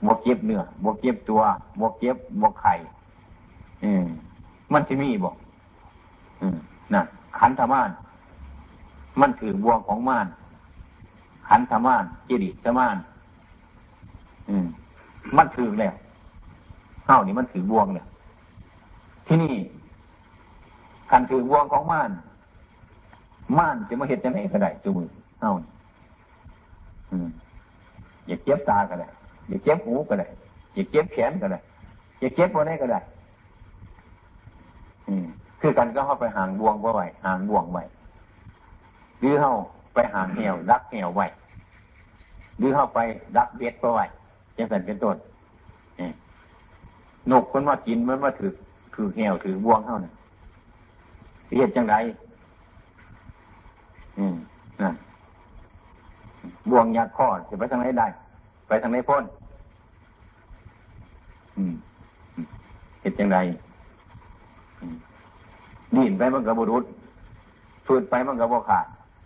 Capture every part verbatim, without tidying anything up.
บวกเจ็บเนื้อบวกเจ็บตัวบวกเจ็บบวกไข่อืมมันจะมีบอกอืมน่ะขันธม่านมันถือบวงของม่านขันธม่านจิริสม่านอืมมันถือแล้วเฮ้านี่มันถือบวงเนี่ยที่นี่ขันถือบวงของม่านม่านจะมาเห็นจะไหนก็ได้จูมือเฮ้าอืมอย่าเจ็บตาก็ได้อย่าเจ็บหูก็ได้อย่าเจ็บแขนก็ได้อย่าเจ็บตัวไหนก็ได้อืมคือกันก็เข้าไปห่างบวงไว้ห่างบวงไว้หรือเข้าไปห่างแหวรักแหวไว้หรือเข้าไปรักเบ็ดไว้จังสันเป็นต้นนกคนมากินมันมาถือถือแหวถือบวงเข้าเนี่ยเรียกจังไรอืมนั่นบวงยัดข้อจะไปทางไหนได้ไปทางไหนพ้นอืมเห็นจังไรดิ้นไปมันก็บุรุษฝืนไปมันก็บ่ขาด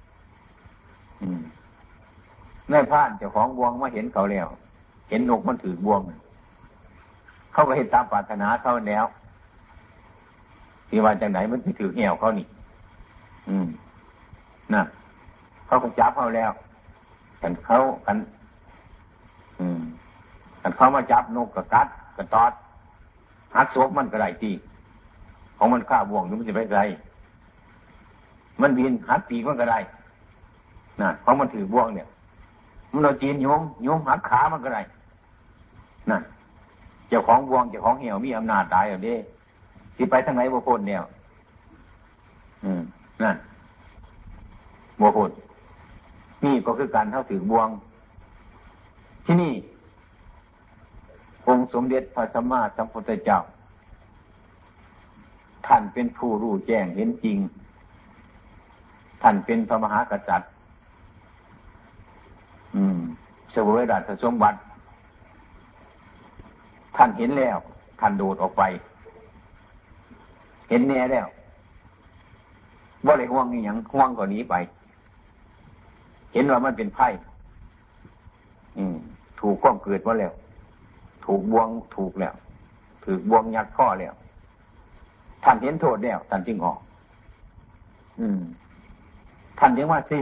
ในพานเจ้าของบวงมาเห็นเขาแล้วเห็นนกมันถือบวงเขาก็เห็นตามปรารถนาเขาแล้วที่ว่าจังไหนมันไปถือแหวเขานี่อืมน่ะเขาก็จับเขาแล้วกันเขากันอืมกันเขามาจับนกกับกัดกับตอดหักศพมันก็ได้ตีของมันฆ่าบ่วงอยู่มันจะไปไกลมันบินหักปีกมันก็ได้น่ะของมันถือบ่วงเนี่ยมันเอาจีนโยมโยมหักขามันก็ได้น่ะเจ้าของบ่วงเจ้าของเหี่ยวมีอำนาจตายอย่างนี้ที่ไปทางไหนบ่พ้นเนี่ยอืมนั่นบ่พ้นนี่ก็คือการเท่าถือบ่วงที่นี่องค์สมเด็จพระสัมมาสัมพุทธเจ้าท่านเป็นผู้รู้แจ้งเห็นจริงท่านเป็นพระมหากษัตริย์อืมเสวยราชสมบัติท่านเห็นแล้วท่านโดดออกไปเห็นแน่แล้วว่าอะไรห่วงนี่ยังห่วงกว่านี้ไปเห็นว่ามันเป็นไพ่อืมถูกความเกิดว่าแล้วถูกบวงถูกแล้วถูกบวงยัดข้อแล้วท่านเห็นโทษแล้วท่านจึงออกอืมท่านจึงว่าสี่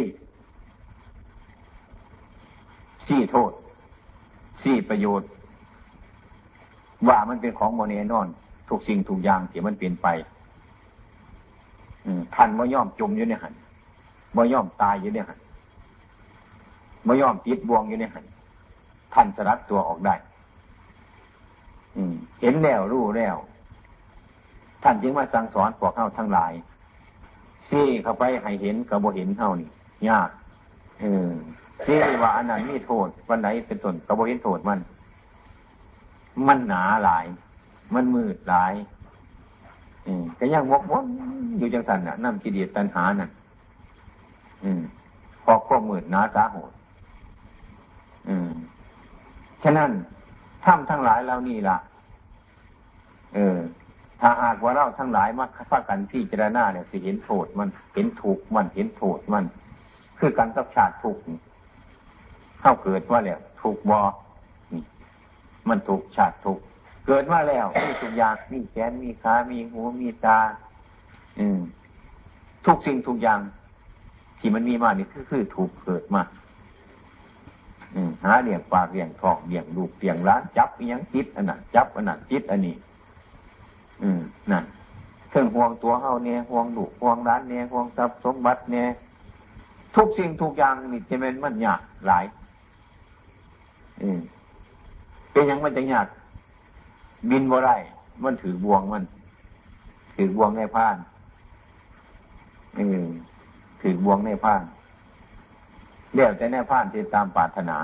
สี่โทษสี่ประโยชน์ว่ามันเป็นของโมเนนอนทุกสิ่งทุกอย่างที่มันเปลี่ยนไปอืมท่านไม่ย่อมจมอยู่ในหันไม่ย่อมตายอยู่ในหันไม่ย่อมติดบวงอยู่ในหันท่านสลัดตัวออกได้อืมเห็นแล้วรู้แล้วท่านจึงมาสั่งสอนพวกเฮาทั้งหลายซี่เข้าไปให้เห็นกับบ่เห็นเฮานี่ยากเออซี่ว่าอันนั้นมีโทษวันไหนเป็นต้นกับบ่เห็นโทษมันมันหนาหลายมันมืดหลายอืมก็ยังวกวนอยู่จังซั่นน่ะนำกิเลสตัณหานั่นอืมพอความมืดหนาสาโหดอืมฉะนั้นถ้ำทั้งหลายเหล่านี้ล่ะเออถ้าหากว่าเราทั้งหลายมาพากันพิจารณาเนี่ยสิเห็นโทษมันเห็นถูกมันเห็นโทษมันคือการกับชาติทุกข์เข้าเกิดว่าแล้วถูกบ่นี่มันถูกชาติทุกข์เกิดมาแล้วมีทุกอย่างมีแขนมีขามีหูมีตาอืมทุกสิ่งทุกอย่างที่มันมีมานี่คือคือถูกเกิดมาอืมหาเลี้ยงปากเลี้ยงท้องเลี้ยงลูกเลี้ยงหลานจับอีหยังจิตอันนั้นจับอันนั้นจิตอันนี้อืมนั่นเครื่องห่วงตัวเฮาเนี่ยห่วงลูกห่วงหลานเนี่ยห่วงทรัพย์สมบัติเนี่ยทุกสิ่งทุกอย่างนี่จะเป็นมันยากหลายอืมเป็นยังมันจะยากบินบ่ได้มันถือบ่วงมันถือบ่วงในพานอืมถือบ่วงในพานเดี๋ยวจะในพานที่ตามปรารถนา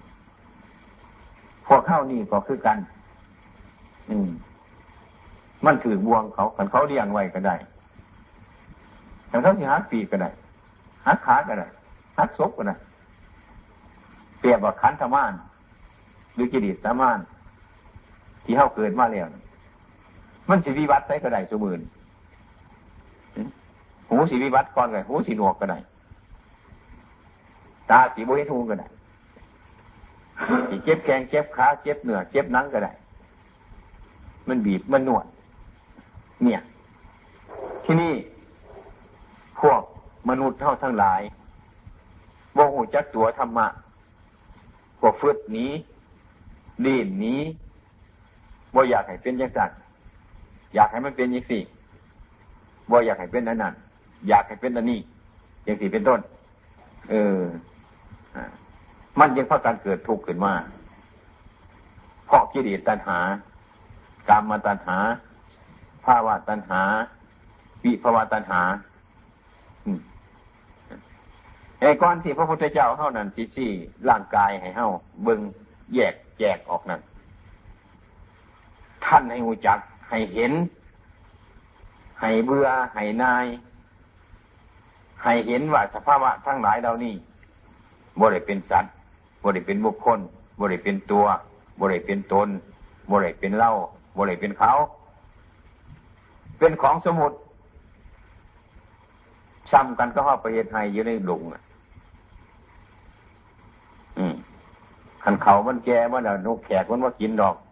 พวกเข้านี่ก็คือกันอืมมันถือบวงเขาขันเขาเลี้ยงไว้ก็ได้ขันเขาสิหักปีกก็ได้หักขาก็ได้หักศพก็ได้เปรียบว่าขันธม่านหรือกิเลสม่านที่เขาเกิดมาแล้วมันสิวิวัฒน์ใช้ก็ได้สมื่นหูสิวิวัฒน์ก่อนก็ได้หูสิหนวกก็ได้ตาสีโบเห็นหูก็ได้สิเจ็บแขนเจ็บขาเจ็บเนื้อเจ็บหนังก็ได้มันบีบมันนวดเนี่ยที่นี่พวกมนุษย์เท่าทั้งหลายบ่ฮู้จักตัวธรรมะพวกฟึดหนีดิ้นหนีบ่อยากให้เป็นจังซั่นอยากให้มันเป็นจังซี่บ่อยากให้เป็นอันนั้นอยากให้เป็นอันนี้จังซี่เป็นต้นเออมันยังพากันเกิดทุกข์ขึ้นมาเพราะกิเลสตัณหากามตัณหาภาวะตัณหาวิภาวะตัณหาไอ้ก้อนที่พระพุทธเจ้าเฮานั้นสิซี่ร่างกายให้เฮาเบิ่งแยกแยกออกนั่นท่านให้รู้จักให้เห็นให้เบื่อให้นายให้เห็นว่าสภาวะทั้งหลายเหล่านี้บ่ได้เป็นสัตว์บ่ได้เป็นบุคคลบ่ได้เป็นตัวบ่ได้เป็นตนบ่ได้เป็นเราบ่ได้เป็นเขาเป็นของสมมุติซ้ำกันก็เฮาไปเฮ็ดให้อยู่ในหลุมอ่ะอืมคันเขามันแก่มันน่ะนกแขกมันบ่กินดอก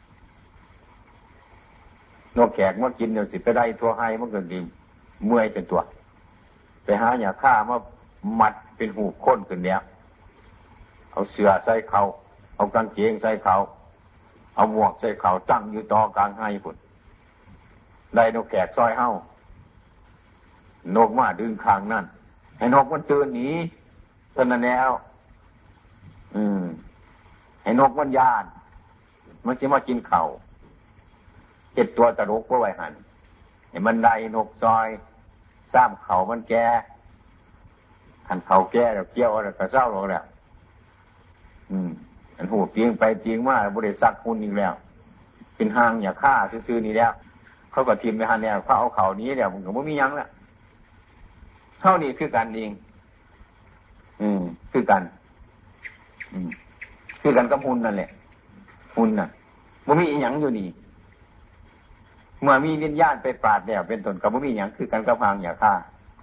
นกแขกมากินเดี๋ยวสิไปได้ทั่วให้มันก็ดีเมื่อยเป็นตัวไปหาหญ้าฆ่ามามัดเป็นหูค้นขึ้นแล้วเอาเสื้อใส่เขาเอากางเกงใส่เขาเอาหมวกใส่เขาตั้งอยู่ต่อกลางให้พุ่นได้นกแขกซอยเฮานกมาดึงคางนั่นให้นกมันตื่นหนีเท่านั้นแล้วอืมให้นกมันย่านมันสิมากินเขาเจ็ดตัวตะลุกก็ไว้หันไอ้มันได้นกซอยซ้ำเขามันแก่หันเขาแก่แล้วเกี่ยวแล้วก็เศร้าลงแล้วอืมอันหูเตียงไปเตียงมาบริษัทคุณอีกแล้วเป็นห้างอย่าฆ่าซื้อๆนี่แล้วเขาก็ทีมไปหันแล้วเขาเอาเขานี้แล้วมันก็ไม่มียังแล้วเท่านี้คือกันเองอืมคือกันอืมคือกันกับหุ่นนั่นแหละหุ่นน่ะมันมีอีหยังอยู่นี่เมื่อมีวิญญาณไปปราดแล้วเป็นต้นกับบ่มีหยังคือกันกับพางอย่าฆ่า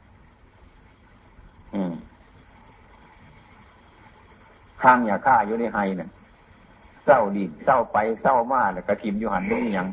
อืมพางอย่าฆ่าอยู่ในไห้น่ะเศร้าดิเศร้าไปเศร้ามาแล้วก็ทิ่มอยู่หันบ่มีหยัง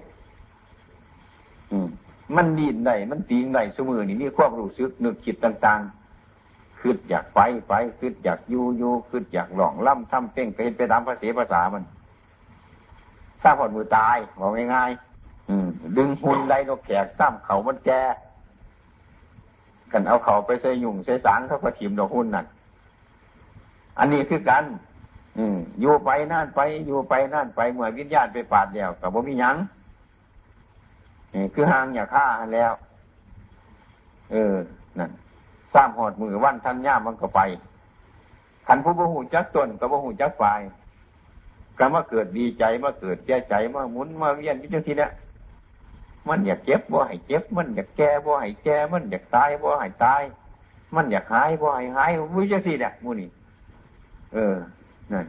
อืมมันดิ้นได้มันตีงได้ซุมื้อนี้มีความรู้สึกนึกคิดต่างๆคิดอยากไปไปคิดอยากอยู่อยู่คิดอยากร้องร่ำทำเพลงไปเฮ็ดไปตามภาษาภาษามันทราบผลมือตายบอกง่ายๆดึงหุ่นไดนกแขกซ้ำเขามันแก่กันเอาเขาไปใส่ยุ่งใส่สางเขาก็ถิ่มดอกหุ่นนั่นอันนี้คือกันอืมอยู่ไปนั่นไปอยู่ไปนั่นไปเมื่อวิญญาณไปปาดแล้วกับบ่มีหยังนี่คือห่างอย่าฆ่าแล้ว เออนั่นสร้างหอดมือวันทันย่ามันก็ไปขันผู้บ่หูจักตนกับบ่หูจักฝ่ายก็มาเกิดดีใจมาเกิดแก่ใจมาหมุนมาเวียนอยู่จังซี่แหละมันอยากเจ็บบ่ให้เจ็บมันอยากแก่บ่ให้แก่มันอยากตายบ่ให้ตายมันอยากหายบ่ให้หายวิจังซี่แหละหมู่นี่เออนั่น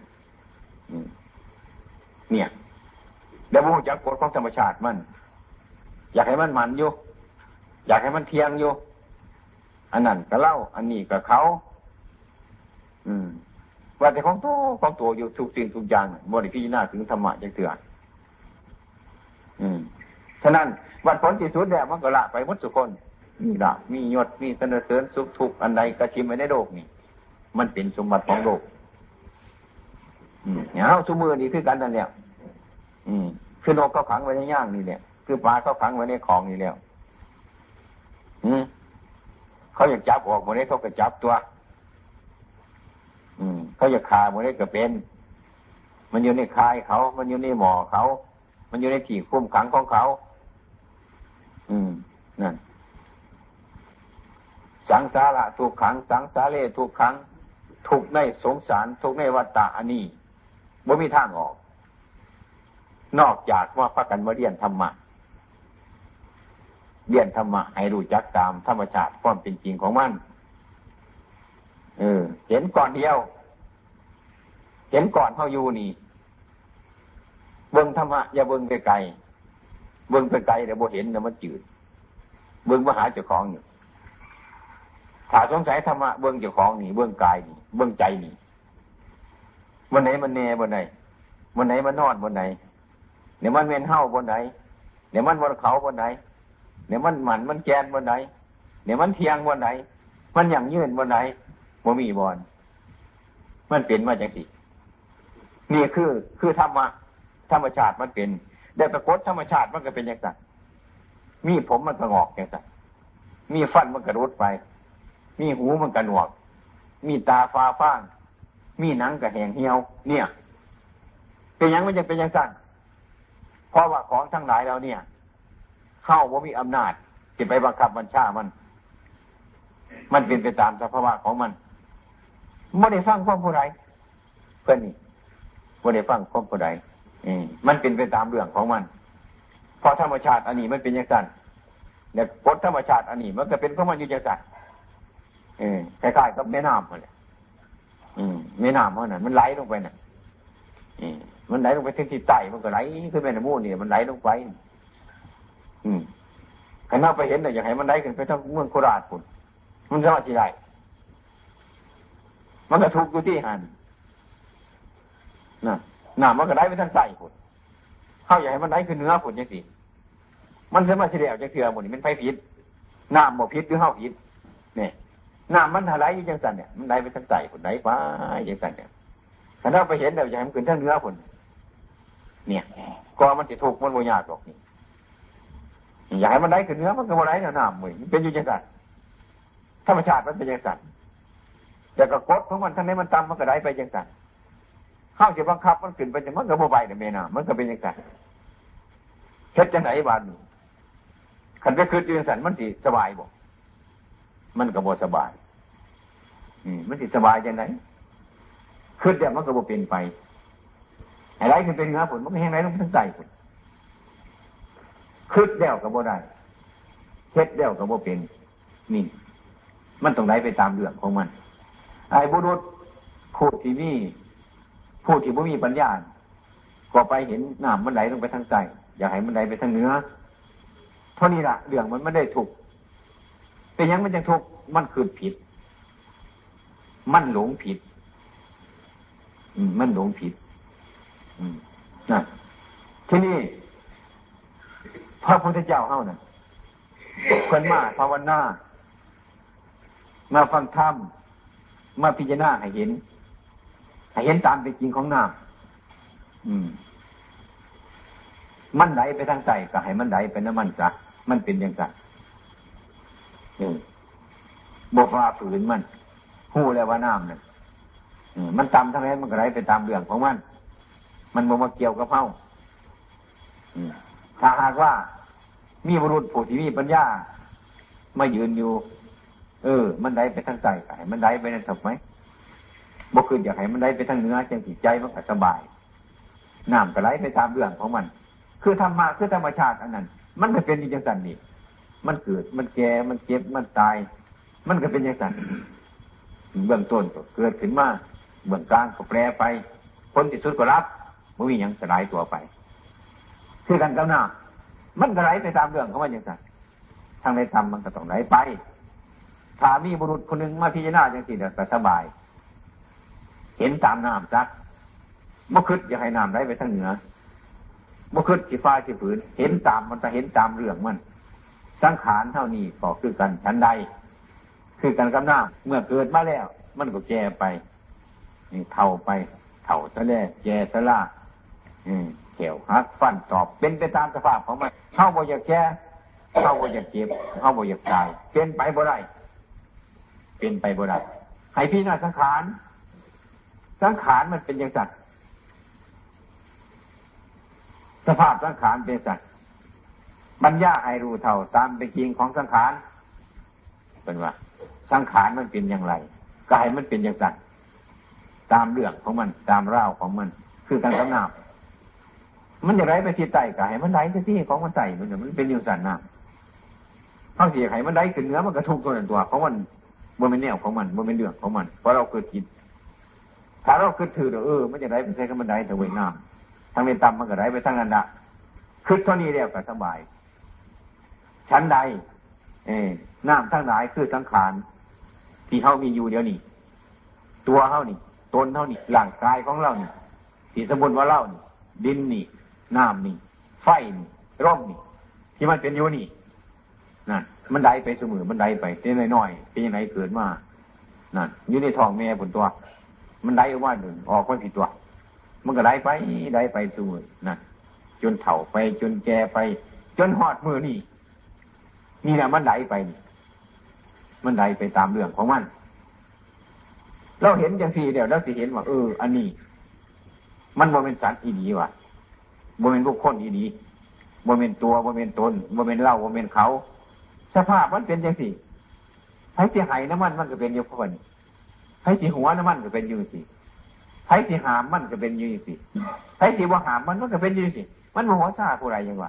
เนี่ยแล้วบ่ฮู้จักกฎของธรรมชาติมันอยากให้มันมันอยู่อยากให้มันเที่ยงอยู่อันนั้นก็เล่าอันนี้ก็เขาอืมว่าแต่ของตัวของตัวอยู่ทุกสิ่งทุกอย่างบ่ได้พิจารณาถึงธรรมะจังเทื่ออืมฉะนั้นวันผลที่สุดแล้วมันก็ละไปหมดทุกคนมีลาภมียศมีสรรเสริญสุขทุกข์อันใดก็ทิ่มไว้ในโลกนี่มันเป็นสมบัติของโลกอืมเฮาซุมื้อนี้คือกันนั่นแหละอืมคือนกเขาขังไว้ในย่างนี่แหละคือปลาเขาขังไว้ในคลองนี่แล้วอืมเขาอยากจับออกหมดนี้เขาก็จับตัวอืมเขาอยากฆ่าหมดนี้ก็เป็นมันอยู่ในคายเขามันอยู่ในหม้อเขามันอยู่ในที่คุมขังของเขาอืมนั่นสังสาระถูกขังสังสาเรถูกขังถูกในสงสารถูกในวัฏฏะอันนี้บ่มีทางออกนอกจากว่าพากันมาเรียนธรรมะเรียนธรรมะให้รู้จักตามธรรมชาติความเป็นจริงของมันเออเห็นก่อนเดียวเห็นก่อนเฮาอยู่นี่เบิ่งธรรมะอย่าเบิ่งไกลๆเบิ่งไกลๆแต่บ่เห็นน่ะมันจืดเบิ่งมาหาเจ้าของอยู่ถ้าสงสัยธรรมะเบิ่งเจ้าของนี่เบิ่งกายนี่เบิ่งใจนี่บนไหนมันแน่บนไหนบนไหนมันนอนบนไหนเดี๋ยวมันเวียนเห่าบนไหนเดี๋ยวมันบนเขาบนไหนเดี๋ยวมันหมันมันแกนบนไหนเดี๋ยวมันเทียงบนไหนมันอย่างยืนบนไหนบ่มีบอนมันเป็นมาจังสินี่คือคือธรรมะธรรมชาติมันเป็นแต่ปรากฏธรรมชาติมันก็เป็นอย่างนั้นมีผมมันก็งอกอย่างนั้นมีฟันมันก็รุดไปมีหูมันก็หนวกมีตาฟ้าฟ้างมีหนังก็แห้งเหี่ยวเนี่ยเป็นอย่างมันจะเป็นอย่างนั้นเพราะว่าของทั้งหลายเราเนี่ยเข้าว่ามีอำนาจจะไปบังคับบัญชามันมันเป็นไปตามสภาวะของมันไม่ได้ฟังความผู้ใดเพื่อนนี่ไม่ได้ฟังความผู้ใดมันเป็นไปตามเรื่องของมันเพราะธรรมชาติอันนี้มันเป็นอย่างนั้นเนี่ยกฎธรรมชาติอันนี้มันก็เป็นของมันอยู่อย่างนั้นคล้ายๆกับแม่น้ำมันเลยแม่น้ำเพราะนั้นมันไหลลงไปน่ะมันไหลลงไปที่ใต้มันก็ไหลขึ้นไปในมูลนี่มันไหลลงไปอืมขันน้าไปเห็นเลยอยากให้มันไหลขึ้นไปทั้งเมืองโคราชพุ่นมันจะว่าที่ไรมันก็ทุกข์อยู่ที่หันน่ะน้ำมันก็ไหลไปทั้งใต้พุ่นเข้าอยากให้มันไหลขึ้นเหนือพุ่นยังสิมันจะมาเฉลี่ยจากเถื่อหมดนี่มันไฟผิดน้ำบ่ผิดหรือเข้าผิดเนี่ยน้ำมันไหลอยู่จังสันเนี่ยมันไหลไปทั้งใต้พุ่นไหลไปจังสันเนี่ยขันน้าไปเห็นเลยอยากให้มันขึ้นทั้งเหนือพุ่นเนี่ยก็มันจะทุกข์มันโมยากหรอกนี่อยากให้มันไหลขึ้นเหนือมันก็บ่ไหลน้ำมันเป็นอยู่จังสันธรรมชาติมันเป็นจังสันแต่ก็กฎของมันทั้งนี้มันต่ำมันก็ไหลไปจังสันข้าวจะบังคับมันขึ้นไปจังมันก็บ่ไปแต่เมน่ะมันก็เป็นจังสันเฮ็ดจังไหนบ้านนี้ขันไปคืนจังสันมันสิสบายบ่มันก็บ่สบายอืมมันสิสบายจังไหนคืนเดี๋ยวมันก็บ่เป็นไปให้ไหลขึ้นไปเหนือฝนมันก็แห้งไหลลงทั้งใต้ฝนคืนเดี๋ยวก็บ่ได้เฮ็ดเดี๋ยวก็บ่เป็นนี่มันต้องไหลไปตามเรื่องของมันไอ้บุรุษผู้ที่มีผู้ที่บ่มีปัญญาก็ไปเห็นน้ำมันไหลลงไปทางใต้อยากให้มันไหลไปทางเหนือเท่านี้ล่ะเรื่องมันไม่ได้ถูกเป็นยังมันยังถูกมันคือผิดมันหลงผิดอืมมันหลงผิดอืมนั่นที่นี่พระพุทธเจ้าเฮานั่นคนมาภาวนามาฟังธรรมมาพิจารณาให้เห็นให้เห็นตามเป็นจริงของน้ำอืมมันไหลไปทางใต้ก็ให้มันไหลไปน้ำมันซะมันเป็นอย่างนั้นอืมบ่ฟ้าฝืนมันฮู้แล้วว่าน้ำนั่นอืมมันต่ำทางไหนมันก็ไหลไปตามเรื่องของมันมันบ่มาเกี่ยวกับเฮาอืมถ้าหากว่ามีบุรุษผู้ที่มีปัญญามายืนอยู่เออมันไหลไปทางใต้ก็ให้มันไหลไปนั่นถูกไหมบ่คืออยากให้มันไหลไปทางเหนือจังสิใจมันก็สบายน้ำก็ไหลไปตามเรื่องของมันคือธรรมะคือธรรมชาติอันนั้นมันก็เป็นอย่างนั้นนี่มันเกิดมันแก่มันเจ็บมันตายมันก็เป็นอย่างนั้นเบื้องต้นก็เกิดขึ้นมาเบื้องกลางก็แปรไปผลที่สุดก็รับไม่มีหยังสลายตัวไปคือกันกับน้ำมันก็ไหลไปตามเรื่องของมันอย่างนั้นทางในธรรมมันก็ต้องไหลไปถ้ามีบุรุษคนหนึ่งมาพิจารณาอย่างนี้เดี๋ยวก็สบายเห็นตามน้ำซักเมื่อคืนอยากให้น้ำไหลไปทางเหนือเมื่อคืนสีฟ้าสีผืนเห็นตามมันจะเห็นตามเรื่องมันสังขารเท่านี้ก็คือกันชั้นใดคือกันกับน้ำเมื่อเกิดมาแล้วมันก็แก่ไปนี่เท่าไปเท่าซะแล้วแก่ซะล่ะอืมเขียวหักฟันตอบเป็นไปตามสภาพของมันเข้าบ่อยากแก่เข้าบ่อยากเจ็บเข้าบ่อยากตายเป็นไปบ่ได้เป็นไปบ่ได้ให้พี่น้าสังขารสังขารมันเป็นอย่างไรสภาพสังขารเป็นสัตว์บรรยาให้รู้เท่าตามเป็นจริงของสังขารเป็นว่าสังขารมันเป็นอย่างไรกายมันเป็นอย่างไรตามเรื่องของมันตามเล่าของมันคือการกำนาบมันจะไหลไปที่ใต้กายมันไหลไปที่ของมันใต้มันมันเป็นอย่างสันน้ำเขาเสียไขมันไหลขึ้นเหนือมันกระทุกตัวตัวเพราะมันมันเป็นแนวของมันมันเป็นเรื่องของมันเพราะเราเกิดคิดถ้าเราเกิดถือเออมันจะไหลไปใช้กับมันไหลแต่เว้ยน้ำทางในต่ำมันก็ไหลไปทางนั้นละคือเท่านี้แล้วก็สบายชั้นใดเออน้ำทั้งหลายคือสังขารที่เขามีอยู่เดี๋ยวนี้ตัวเขานี่ตนเท่านี้ร่างกายของเรานี่ที่สมบูรณ์ว่าเรานี่ดินนี่น้ำนี่ไฟนี่ร่มนี่ที่มันเป็นอยู่นี่นั่นมันได้ไปเสมอมันได้ไปเป็นน้อยๆเป็นยังไงเกิดมานั่นอยู่ในท้องแม่บนตัวมันได้ออกมาหนึ่งออกมาผิดตัวมันก็ได้ไปได้ไปเสมอนั่นจนเฒ่าไปจนแก่ไปจนหอดมือนี่นี่แหละมันได้ไปมันได้ไปตามเรื่องของมันเราเห็นจังสี่เดี๋ยวเราสิเห็นว่าเอออันนี้มันบ่เป็นสัตว์อีดีว่ะบ่เป็นบุคคลอีดีบ่เป็นตัวบ่เป็นตนบ่เป็นเราบ่เป็นเขาสภาพมันเป็นจังสี่ไผสิให้น้ำมันมันก็เป็นอยู่คนไผสิหัวน้ำมันก็เป็นอยู่สิไผสิหามมันก็เป็นอยู่สิไผสิบ่หามมันมันก็เป็นอยู่สิมันบ่หัวซ่าผู้ใดยังวะ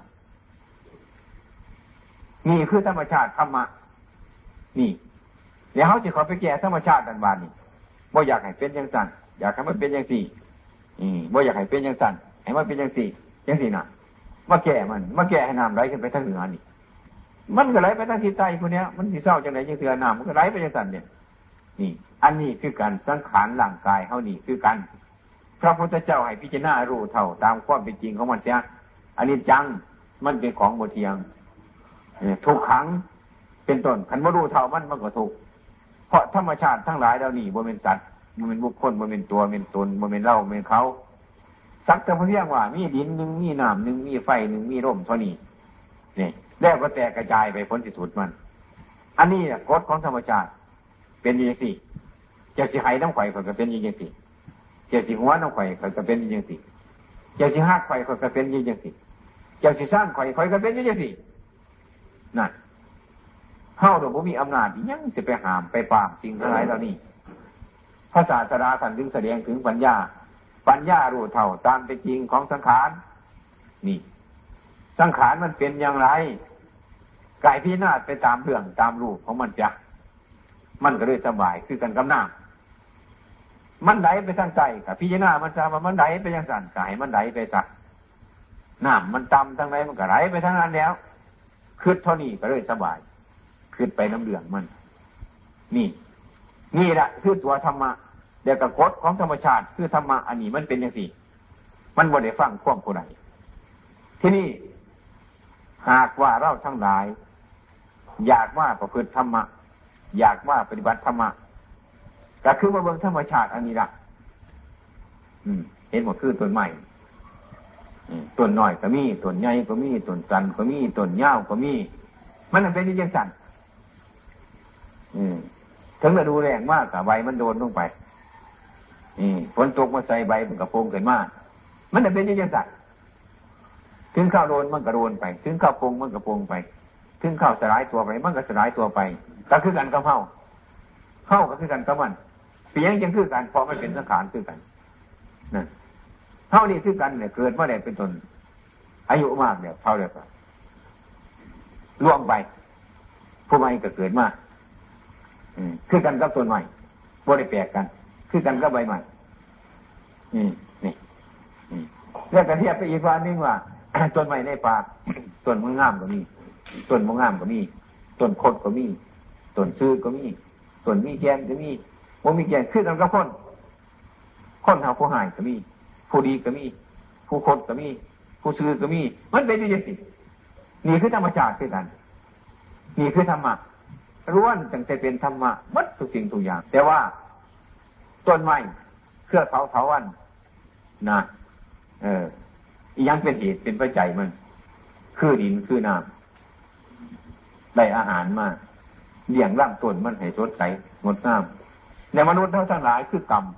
นี่คือธรรมชาติธรรมะนี่เดี๋ยวเขาจะขอไปแก้ธรรมชาติดันบานนี่บ่อยากให้เป็นอย่างสั่นอยากให้มันเป็นอย่างสี่อืมบ่อยากให้เป็นอย่างสั่นให้มันเป็นอย่างสี่อย่างสี่น่ะมาแก้มันมาแก้ให้น้ำไหลขึ้นไปทางเหนือนี่มันก็ไหลไปทางทิศใต้พวกเนี้ยมันสิเศร้าจังไหนจังเสือน้ำมันก็ไหลไปอย่างสั่นเนี่ยนี่อันนี้คือการสังขารร่างกายเขานี่คือกันพระพุทธเจ้าให้พิจารณารู้เท่าตามความเป็นจริงของมันเสียอันนี้จังมันเป็นของบ่เที่ยงทุกขังเป็นต้นขันบ่รู้เท่ามันมันก็ทุกข์เพราะธรรมชาติทั้งหลายเรานี่บ่เป็นสัตว์บ่เป็นบุคคลบ่เป็นตัวเป็นตนบ่เป็นเราบ่เป็นเขาสักแต่เพียงว่ามีดินหนึ่งมีน้ำหนึ่งมีไฟหนึ่งมีลมเท่านี้นี่แล้วก็แตกกระจายไปพ้นที่สุดมันอันนี้แหละกฎของธรรมชาติเป็นอย่างสี่เจ้าสิไหน้ำไข่ก็เป็นอย่างสี่เจ้าสิหัวน้ำไข่ก็เป็นอย่างสี่เจ้าสิหักไข่ก็เป็นอย่างสี่เจ้าสิสร้างไข่ก็เป็นอย่างสี่นั่นเฮาดอกบ่มีอำนาจยังจะไปห้ามไปปรามสิ่งทั้งหลายเหล่านี้พระศาสดาท่านจึงแสดงถึงปัญญาปัญญารู้เท่าตามเป็นจริงของสังขารนี่สังขารมันเป็นอย่างไรกายพิจารณาไปตามเรื่องตามรูปของมันจ้ะมันก็เลยสบายคือกันกับน้ำมันไหลไปทางใจกับพิจารณามันจะว่ามันไหลไปยังสั่นกายมันไหลไปซะน้ำมันต่ำทางไหนมันก็ไหลไปทางนั้นแล้วคืดเท่านี้ก็เลยสบายคืดไปน้ำเหลืองมันนี่นี่แหละคือตัวธรรมะเดี๋ยวกับกฎของธรรมชาติคือธรรมะอันนี้มันเป็นอย่างสี่มันบ่ได้ฟังความผู้ใดที่นี่หากว่าเราทั้งหลายอยากว่าประพฤติธรรมะอยากว่าปฏิบัติธรรมะก็คือว่าเบิ่งธรรมชาติอันนี้ละอืมเห็นหมดคือต้นไม้ต้นน้อยก็มีต้นใหญ่ก็มีต้นสันก็มีต้นยาวก็มีมันเป็นอย่างสันอืมถึงจะดูแรงมากกับใบมันโดนลงไปนี่ฝนตกมาใส่ใบมันกระโปงเกินมากมันจะเป็นอย่างสันถึงข้าวโดนมันกระโดนไปถึงข้าวโปงมันกระโปงไปถึงข้าวสลายตัวไปมันก็สลายตัวไปก็คือกันกับเฮาเฮาก็คือกันกับมันเปลี่ยนจังคือกันเพราะมันเป็นสังขารคือกันนั่นเฮานี่คือกันเนี่ยเกิดมาได้เป็นต้นอายุมากเนี่ยเท่าเดียวกันล่วงไปผู้ใหม่ก็เกิดมาคือกันกับต้นใหม่บ่ได้แปลกกันคือกันกับใบใหม่นี่นี่แล้วก็เทียบไปอีกว่านึงว่าต้นใหม่ในป่าต้นมะงามก็มีต้นมะงามก็มีต้นโคตรก็มีต้นซื้อก็มีต้นมีแกนก็มีบ่มีแกนคือกันกับคนคนหาผู้หายก็มีผู้ดีก็มีผู้โคตรก็มีผู้ซื้อก็มีมันเป็นอย่างนี้นี่คือธรรมชาติคือกันนี่คือธรรมะล้วนตั้งแต่เป็นธรรมะหมดทุกสิ่งทุกอย่างแต่ว่าต้นไม้เครือเขาเถาวัลย์นะเออยังเป็นเหตุเป็นปัจจัยมันคือดินคือน้ำได้อาหารมาเลี้ยงร่างต้นมันให้สดใสงดงามในมนุษย์เท่าทั้งหลายคือกรรม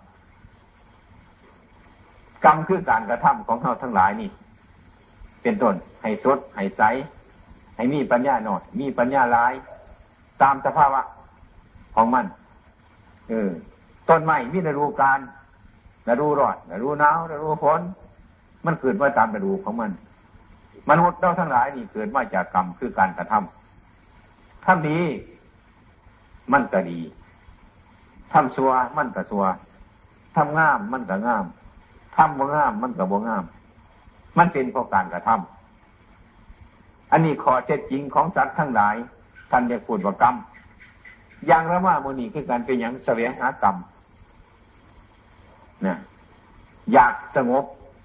กรรมคือการกระทำของเราทั้งหลายนี่เป็นต้นให้สดให้ใสให้มีปัญญาหน่อยมีปัญญาหลายตามสภาวะของมันเออต้นไม้มีฤดูกาลฤดูร้อนฤดูหนาวฤดูฝนมันเกิดมาตามฤดูของมันมนุษย์เราทั้งหลายนี่เกิดมาจากกรรมคือการกระทำทำดีมันก็ดีทำชั่วมันก็ชั่วทำงามมันก็งามทำบ่งามมันก็บ่งามมันเป็นเพราะการกระทำอันนี้ข้อเท็จจริงของสัตว์ทั้งหลายท่านจะพูดว่ากรรมอย่างละว่าโมนี่คือการเป็นอย่างแสวงหากรรมนะอยากสงบ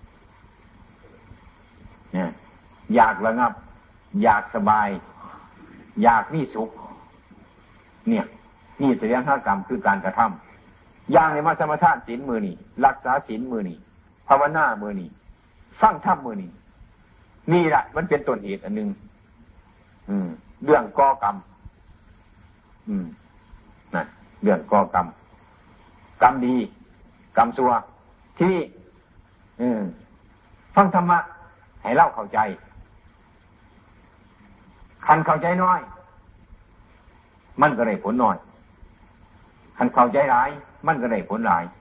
เนี่ยอยากระงับอยากสบายอยากมีสุขเนี่ยนี่แสดงห้ากรรมคือการกระทำอย่างในมาสมาทานศีลมือนี่รักษาศีลมือนี่ภาวนามือนี่ฟังธรรมมือนี่นี่แหละมันเป็นต้นเหตุอันหนึ่งอืมเรื่องก่อกรรมอืมนะเรื่องก่อกรรมกรรมดีกรรมชั่วที่อืมฟังธรรมะให้เล่าเข้าใจคันเข้าใจน้อยมันก็ได้ผลน้อยคันเข้าใจหลายมันก็ได้ผลหลาย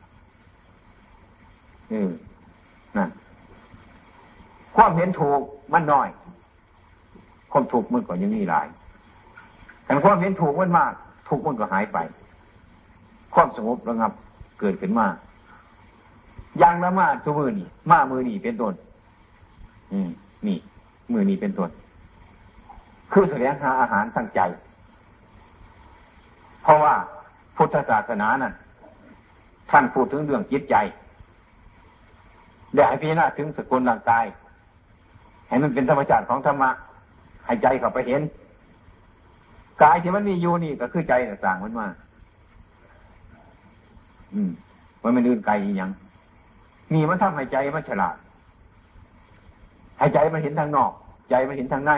อืมนั่นความเห็นถูกมันน้อยความถูกมันก็ยังมีหลายคันความเห็นถูกมันมากถูกมันก็หายไปความสงบระงับเกิดขึ้นมาอย่างละมาทุกมือนี่มามือนี่เป็นต้นอืมนี่มือนี่เป็นต้นคือแสวงหาอาหารทางใจเพราะว่าพุทธศาสนานั้นท่านพูดถึงเรื่องจิตใจได้ให้พิจารณาถึงสกุลร่างกายให้มันเป็นธรรมชาติของธรรมะให้ใจเข้าไปเห็นกายที่มันมีอยู่นี่ก็คือใจต่างๆมันมาอืมมันไม่ลื่นไกลอย่างนี่มันทำให้ใจมันฉลาดให้ใจมันเห็นทางนอกใจมันเห็นทางใน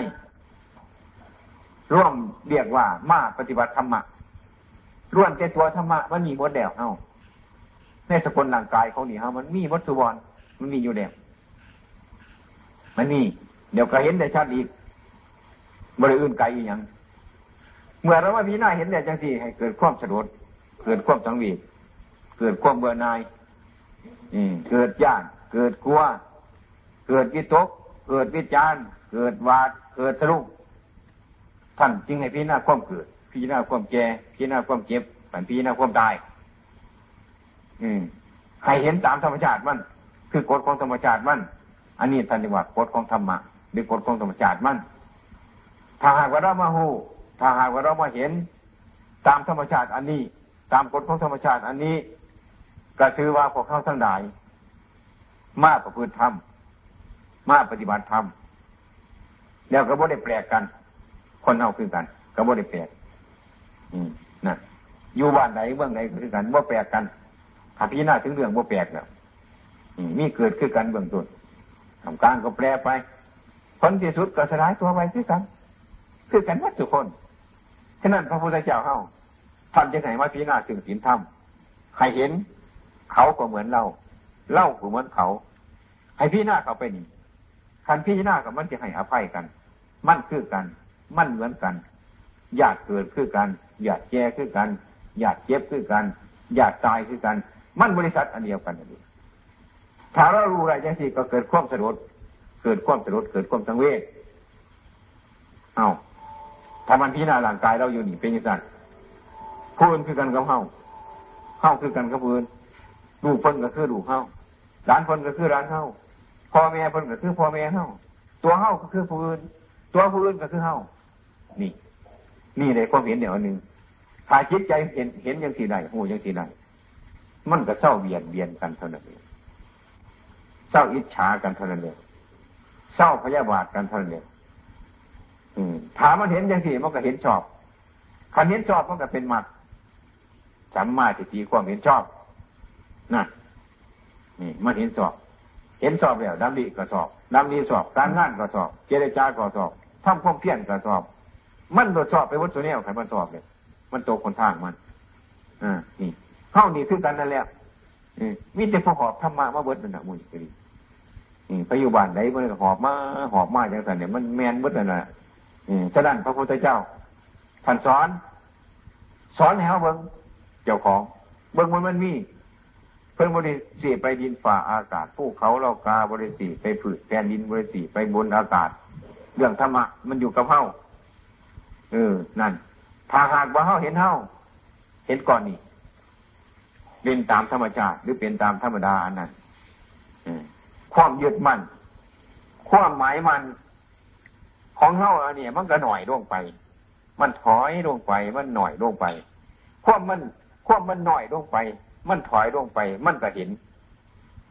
ร่วมเรียกว่ามาปฏิบัติธรรมะร่วมใจตัวธรรมะมันมีหมดแล้วเอ้าในสกุลร่างกายเขานี่เฮามันมีหมดสุวรรณมันมีอยู่แล้วมันมีเดี๋ยวก็เห็นได้ชัดอีกบ่ได้อื่นไกลอีหยังเมื่อเราว่าพิจารณาเห็นได้จังซี่ให้เกิดความสลดเกิดความสังเวชเกิดความเบื่อหน่ายอืมเกิดญาณเกิดกลัวเกิดวิตกเกิดวิจารณ์เกิดวาดเกิดสรุปท่านจึงให้พิจารณาความเกิดพิจารณาความแก่พิจารณาความเจ็บพิจารณาความตายอืมให้เห็นตามธรรมชาติมันคือกฎของธรรมชาติมันอันนี้ท่านเรียกว่ากฎของธรรมะหรือกฎของธรรมชาติมันถ้าหากว่าเรามาฮู้ถ้าหากว่าเรามาเห็นตามธรรมชาติอันนี้ตามกฎของธรรมชาติอันนี้ก็ถือว่าพวกเขาทั้งหลายมาประพฤติธรรมมาปฏิบัติธรรมแล้วก็บ่ได้แปลกกันคนเอาคือกันก็บ่ได้แปลกอืมนะอยู่บ้านไหนเมืองไหนคือกันบ่แปลกกันถ้าพิจารณาถึงเรื่องบ่แปลกแล้วอืมมีเกิดคือกันเบื้องต้นทำการก็แปลไปผลที่สุดก็สลายตัวไปคือกันคือกันหมดทุกคนฉะนั้นพระพุทธเจ้าเฮาท่านจะไหนมาพิจารณาถึงศีลธรรมให้เห็นเขาก็เหมือนเราเล่าก็เหมือนเขาให้พิจารณาเขาไปนี่คันพิจารณากับมันจะให้อภัยกันมันคือกันมันเหมือนกันอยากเกิดคือกันอยากแก่คือกันอยากเจ็บคือกันอยากตายคือกันมันบริษัทอันเดียวกันนั่นเองถ้าเรารู้อะไรอย่างนี้ก็เกิดความสลดเกิดความสลดเกิดความสังเวชเอาถ้ามันพิจารณาร่างกายเราอยู่นี่เป็นอย่างนั้นผู้อื่นคือกันกับเฮาเฮาคือกันกับผู้อื่นลูกเพิ่นก็คือลูกเฮาหลานเพิ่นก็คือหลานเฮาพ่อแม่เพิ่นก็คือพ่อแม่เฮาตัวเฮาก็คือผู้อื่นตัวผู้อื่นก็คือเฮานี่นี่เลยความเห็นเดี๋ยวนึงถ้าจิตใจเห็นเห็นอย่างที่ใดหูอย่างที่ใดมันก็เศร้าเบียดเบียนกันเท่านั้นเองเศร้าอิจฉากันเท่านั้นเองเศร้าพยาบาทกันเท่านั้นเองอืมถ้ามันเห็นอย่างที่มันก็เห็นชอบคันเห็นชอบมันก็เป็นมรรคสัมมาทิฏฐิความเห็นชอบนะนี่มันเห็นชอบเห็นชอบแล้วดำริก็ชอบดำริชอบการงานก็ชอบเจรจาก็ชอบทำความเพียรก็ชอบมันโดดชอบไปวัดตัวแนวใครมันชอบเลยมันโตคนทางมันอ่านี่เข้านี่คือกันนั่นแหละมีแต่พอหอบธรรมะมาเบิดนั่นแหละมุ่งก็ดีไปอยู่บ้านไหนมันก็หอบมาหอบมาอย่างนั้นเนี่ยมันแมนเบิดนั่นแหละฉะนั้นพระพุทธเจ้าท่านสอนสอนให้เขาเบิ่งเจ้าของเบิ่งมันมันมีเพิ่นบริสีไปดินฝ่าอากาศภูเขาเรากาบริสีไปผืนแผ่นดินบริสีไปบนอากาศเรื่องธรรมะมันอยู่กับเฮาเออนั่นถ้าหากว่าเฮาเห็นเฮาเห็นก่อนนี่เป็นตามธรรมชาติหรือเป็นตามธรรมดาอันนั้นความยึดมั่นความหมายมันของเฮาอันนี้มันก็หน่อยลงไปมันถอยลงไปมันหน่อยลงไปความมันความมันหน่อยลงไปมันถอยลงไปมันก็เห็น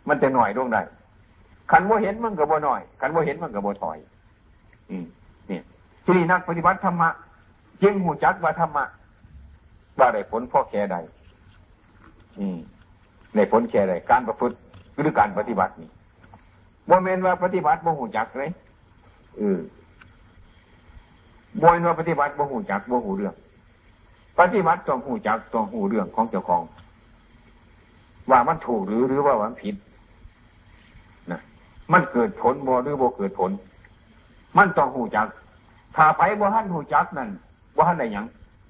มันจะหน่อยลงได้ขันบ่เห็นมันก็บ่หน่อยขันบ่เห็นมันก็บ่ถอยอืมเนี่ยที่นี่นักปฏิบัติธรรมะจึงหูจักว่าธรรมะว่าได้ผลพ่อแค่ใดอืมได้ผลแค่ใดการประพฤติหรือการปฏิบัตินี่บ่แม่นว่าปฏิบัติบ่หูจักเลยเออบ่แม่นว่าปฏิบัติบ่หูจักบ่หูเรื่องปฏิบัติต้องหูจักต้องหูเรื่องของเจ้าของว่ามันถูกหรือหรือว่ามันผิดนะมันเกิดผลบ่หรือบ่เกิดผลมันต้องหูจักถ้าไปบ่ทันหูจักนั่นบ่ทันได้หยัง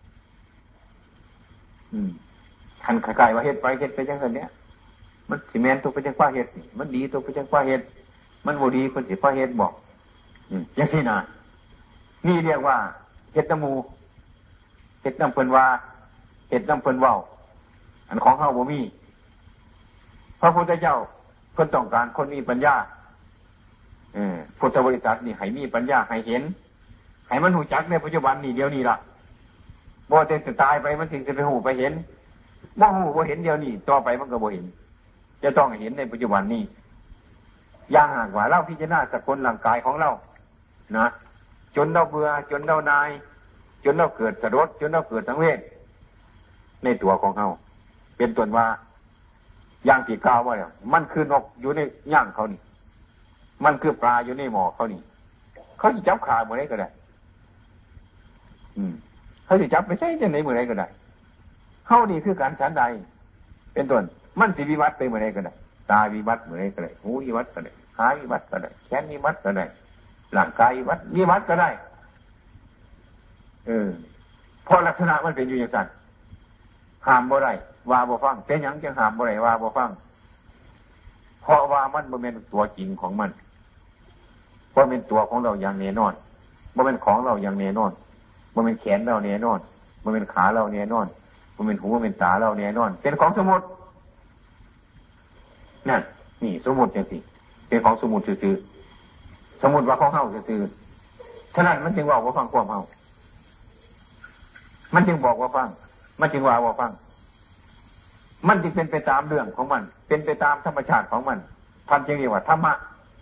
อืมคันคล้ายๆว่าเฮ็ดไปเฮ็ดไปจังซั่นเนี้ยมันสิแม่นตัวไปจังว่าเฮ็ดนี่มันดีตัวไปจังว่าเฮ็ดมันบ่ดีเพิ่นสิว่าเฮ็ดบ่อืมจังซี่น่ะนี่เรียกว่าเฮ็ดน้ำหมู่เฮ็ดน้ำเพิ่นว่าเฮ็ดน้ำเพิ่นเว้าอันของเฮาบ่มีพระพุทธเจ้าเพิ่นต้องการคนมีปัญญาเออพุทธบริษัทนี่ให้มีปัญญาให้เห็นให้มันรู้จักในปัจจุบันนี่เดี๋ยวนี้ล่ะบ่แต่จะตายไปมันถึงจะไปหูไปเห็นบ่หูบ่เห็นเดี๋ยวนี้ต่อไปมันก็บ่เห็นจะต้องเห็นในปัจจุบันนี้อย่างหากว่าเราพิจารณาสกุลร่างกายของเรานะจนเราเบื่อจนเรานายจนเราเกิดสะดุดจนเราเกิดสังเวชในตัวของเราเป็นต้นว่าอย่างที่กล่าวว่าเนี่ยมันคือนกอยู่ในย่างเขานี่มันคือปลาอยู่ในหม้อเขานี่เขาจะจับขาเมื่อไรก็ได้อืมเขาจะจับไปใช้จะไหนเมื่อไรก็ได้เขานี่คือการฉันใดเป็นต้นมันสิวิวัฒน์ไปเมื่อไรก็ได้ตาวิวัฒน์เมื่อไรก็ได้หูวิวัฒน์ก็ได้ขาวิวัฒน์ก็ได้แขนวิวัฒน์ก็ได้ร่างกายวิวัฒน์วิวัฒน์ก็ได้เออเพราะลักษณะมันเป็นอยู่อย่างนั้นห้ามบ่ได้ว่าบ่ฟังเป็นหยังจังห้ามบ่ได้ว่าบ่ฟังเพราะว่ามันบ่เป็นตัวจริงของมันบ่เป็นตัวของเราอย่างแน่นอนบ่เป็นของเราอย่างแน่นอนบ่เป็นแขนเราแน่นอนบ่เป็นขาเราแน่นอนบ่เป็นหูบ่เป็นตาเราแน่นอนเป็นของสมมุตินั่นนี่สมมุติจังซี่เป็นของสมมุติซื่อๆสมมุติว่าของเฮาซื่อๆฉะนั้นมันจึงว่าบ่ฟังความเฮามันจึงบอกว่าฟังมันจึงว่าว่าฟังมันจึงเป็นไปตามเรื่องของมันเป็นไปตามธรรมชาติของมันท่านจึงเรียกว่าธรรมะ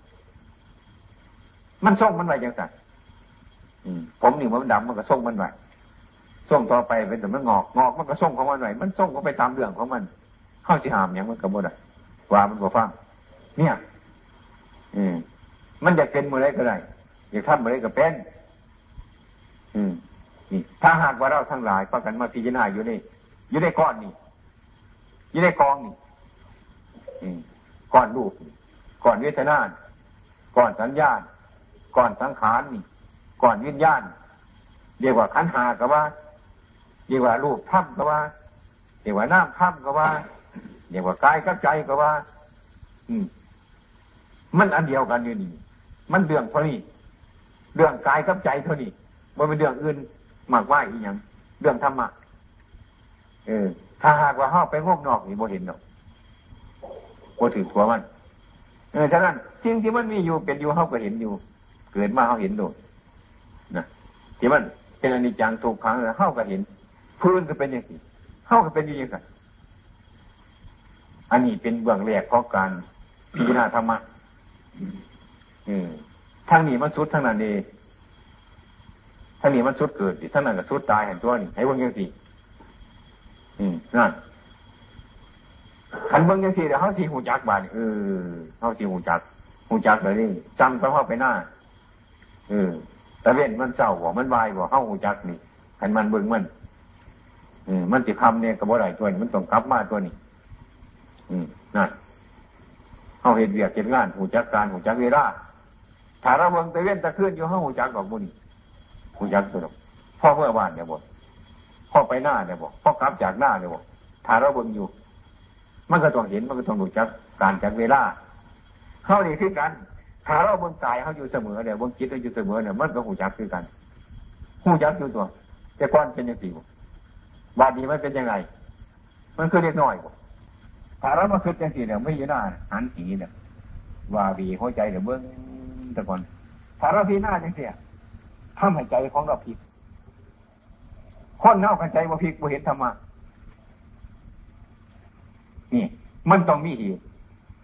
มันส่งมันไว้จังซั่นผมนี่มันดำมันก็ส่งมันไว้ส่งต่อไปเป็นแต่มันงอกงอกมันก็ส่งของมันไว้มันส่งก็ไปตามเรื่องของมันเข้าสิหามหยังมันก็บ่ได้ว่ามันบ่ฟังเนี่ยอืมมันอยากเป็นเมื่อไรก็ได้อยากทำเมื่อไรก็เป็นอืมนี่ถ้าหากว่าเราทั้งหลายพากันมาพิจารณาอยู่ในอยู่ในก้อนนี่อยู่ในกองนี่ก้อนรูปก้อนเวทนาก้อนสัญญาก้อนสังขารนี่ก้อนวิญญาณเรียกว่าขันธ์ห้าก็ว่าเรียกว่ารูปธรรมก็ว่าเรียกว่าน้ำธรรมก็ว่าเรียกว่ากายกับใจก็ว่าอืมมันอันเดียวกันอยู่นี่มันเรื่องเท่านี้เรื่องกายกับใจเท่านี้บ่เป็นเรื่องอื่นมากมายอีกอย่างเรื่องธรรมะเออถ้าหากว่าเฮาไปงมนอกนี่บ่เห็นดอกบ่ถือตัวมันเออฉะนั้นสิ่งที่มันมีอยู่เป็นอยู่เฮาก็เห็นอยู่เกิดมาเฮาเห็นโดดนะที่มันเป็นอนิจจังทุกขังเฮาก็เห็นพื้นก็เป็นอย่างนี้เฮาก็เป็นอยู่อย่างนั้นอันนี้เป็นเบื้องแรกของการพิจารณาธรรมะอืมทางนี้มันสุดทางนั้นเองทางนี้มันสุดเกิดทางนั้นก็สุดตายเห็นตัวนี่ให้เบิ่งจังซี่อืมนั่นคันเบิ่งจังซี่เดี๋ยวเฮาสิฮู้จักบาดนี่เออเฮาสิฮู้จักฮู้จักเลยนี่จำไปเฮาไปหน้าเออตะเว้นมันเศร้าบ่มันวายบ่เฮาฮู้จักนี่คันมันเบิ่งมันอืมมันสิคำเนี่ยก็บ่ได้ตัวนี้มันต้องกลับมาตัวนี้อืมนั่นเฮาเฮ็ดเวียกเฮ็ดงานฮู้จักการฮู้จักเวลาถ้าเราเบิ่งตะเว้นตะคืนอยู่เฮาฮู้จักดอกบ่นี่ฮู้จักตัวดอกพ่อเมื่อบ้านเนี่ยบ่พ่อไปหน้าเนี่ยบ่พ่อกลับจากหน้าเนี่ยบ่ถ้าเราเบิ่งอยู่มันก็ต้องเห็นมันก็ต้องรู้จักการจักเวลาเฮานี่คือกันถ้าเราเบิ่งกายเฮาอยู่เสมอเนี่ยเบิ่งจิตเฮาอยู่เสมอเนี่ยมันก็ฮู้จักคือกันฮู้จักอยู่ตัวแต่ก่อนเป็นจังซี่บ่บัดนี้มันเป็นยังไงมันคือเล็กน้อยบ่ถ้าเรามาคิดจังซี่เนี่ยไม่อยู่หน้าหันสีเนี่ยว่าวีหัวใจเนี่ยเบิ่งแต่ก่อนถ้าเราพิจารณาจังซี่ทำให้ใจของเราผิดคนเน่ากันใจว่าผิดว่าเห็นธรรมะนี่มันต้องมีเหตุ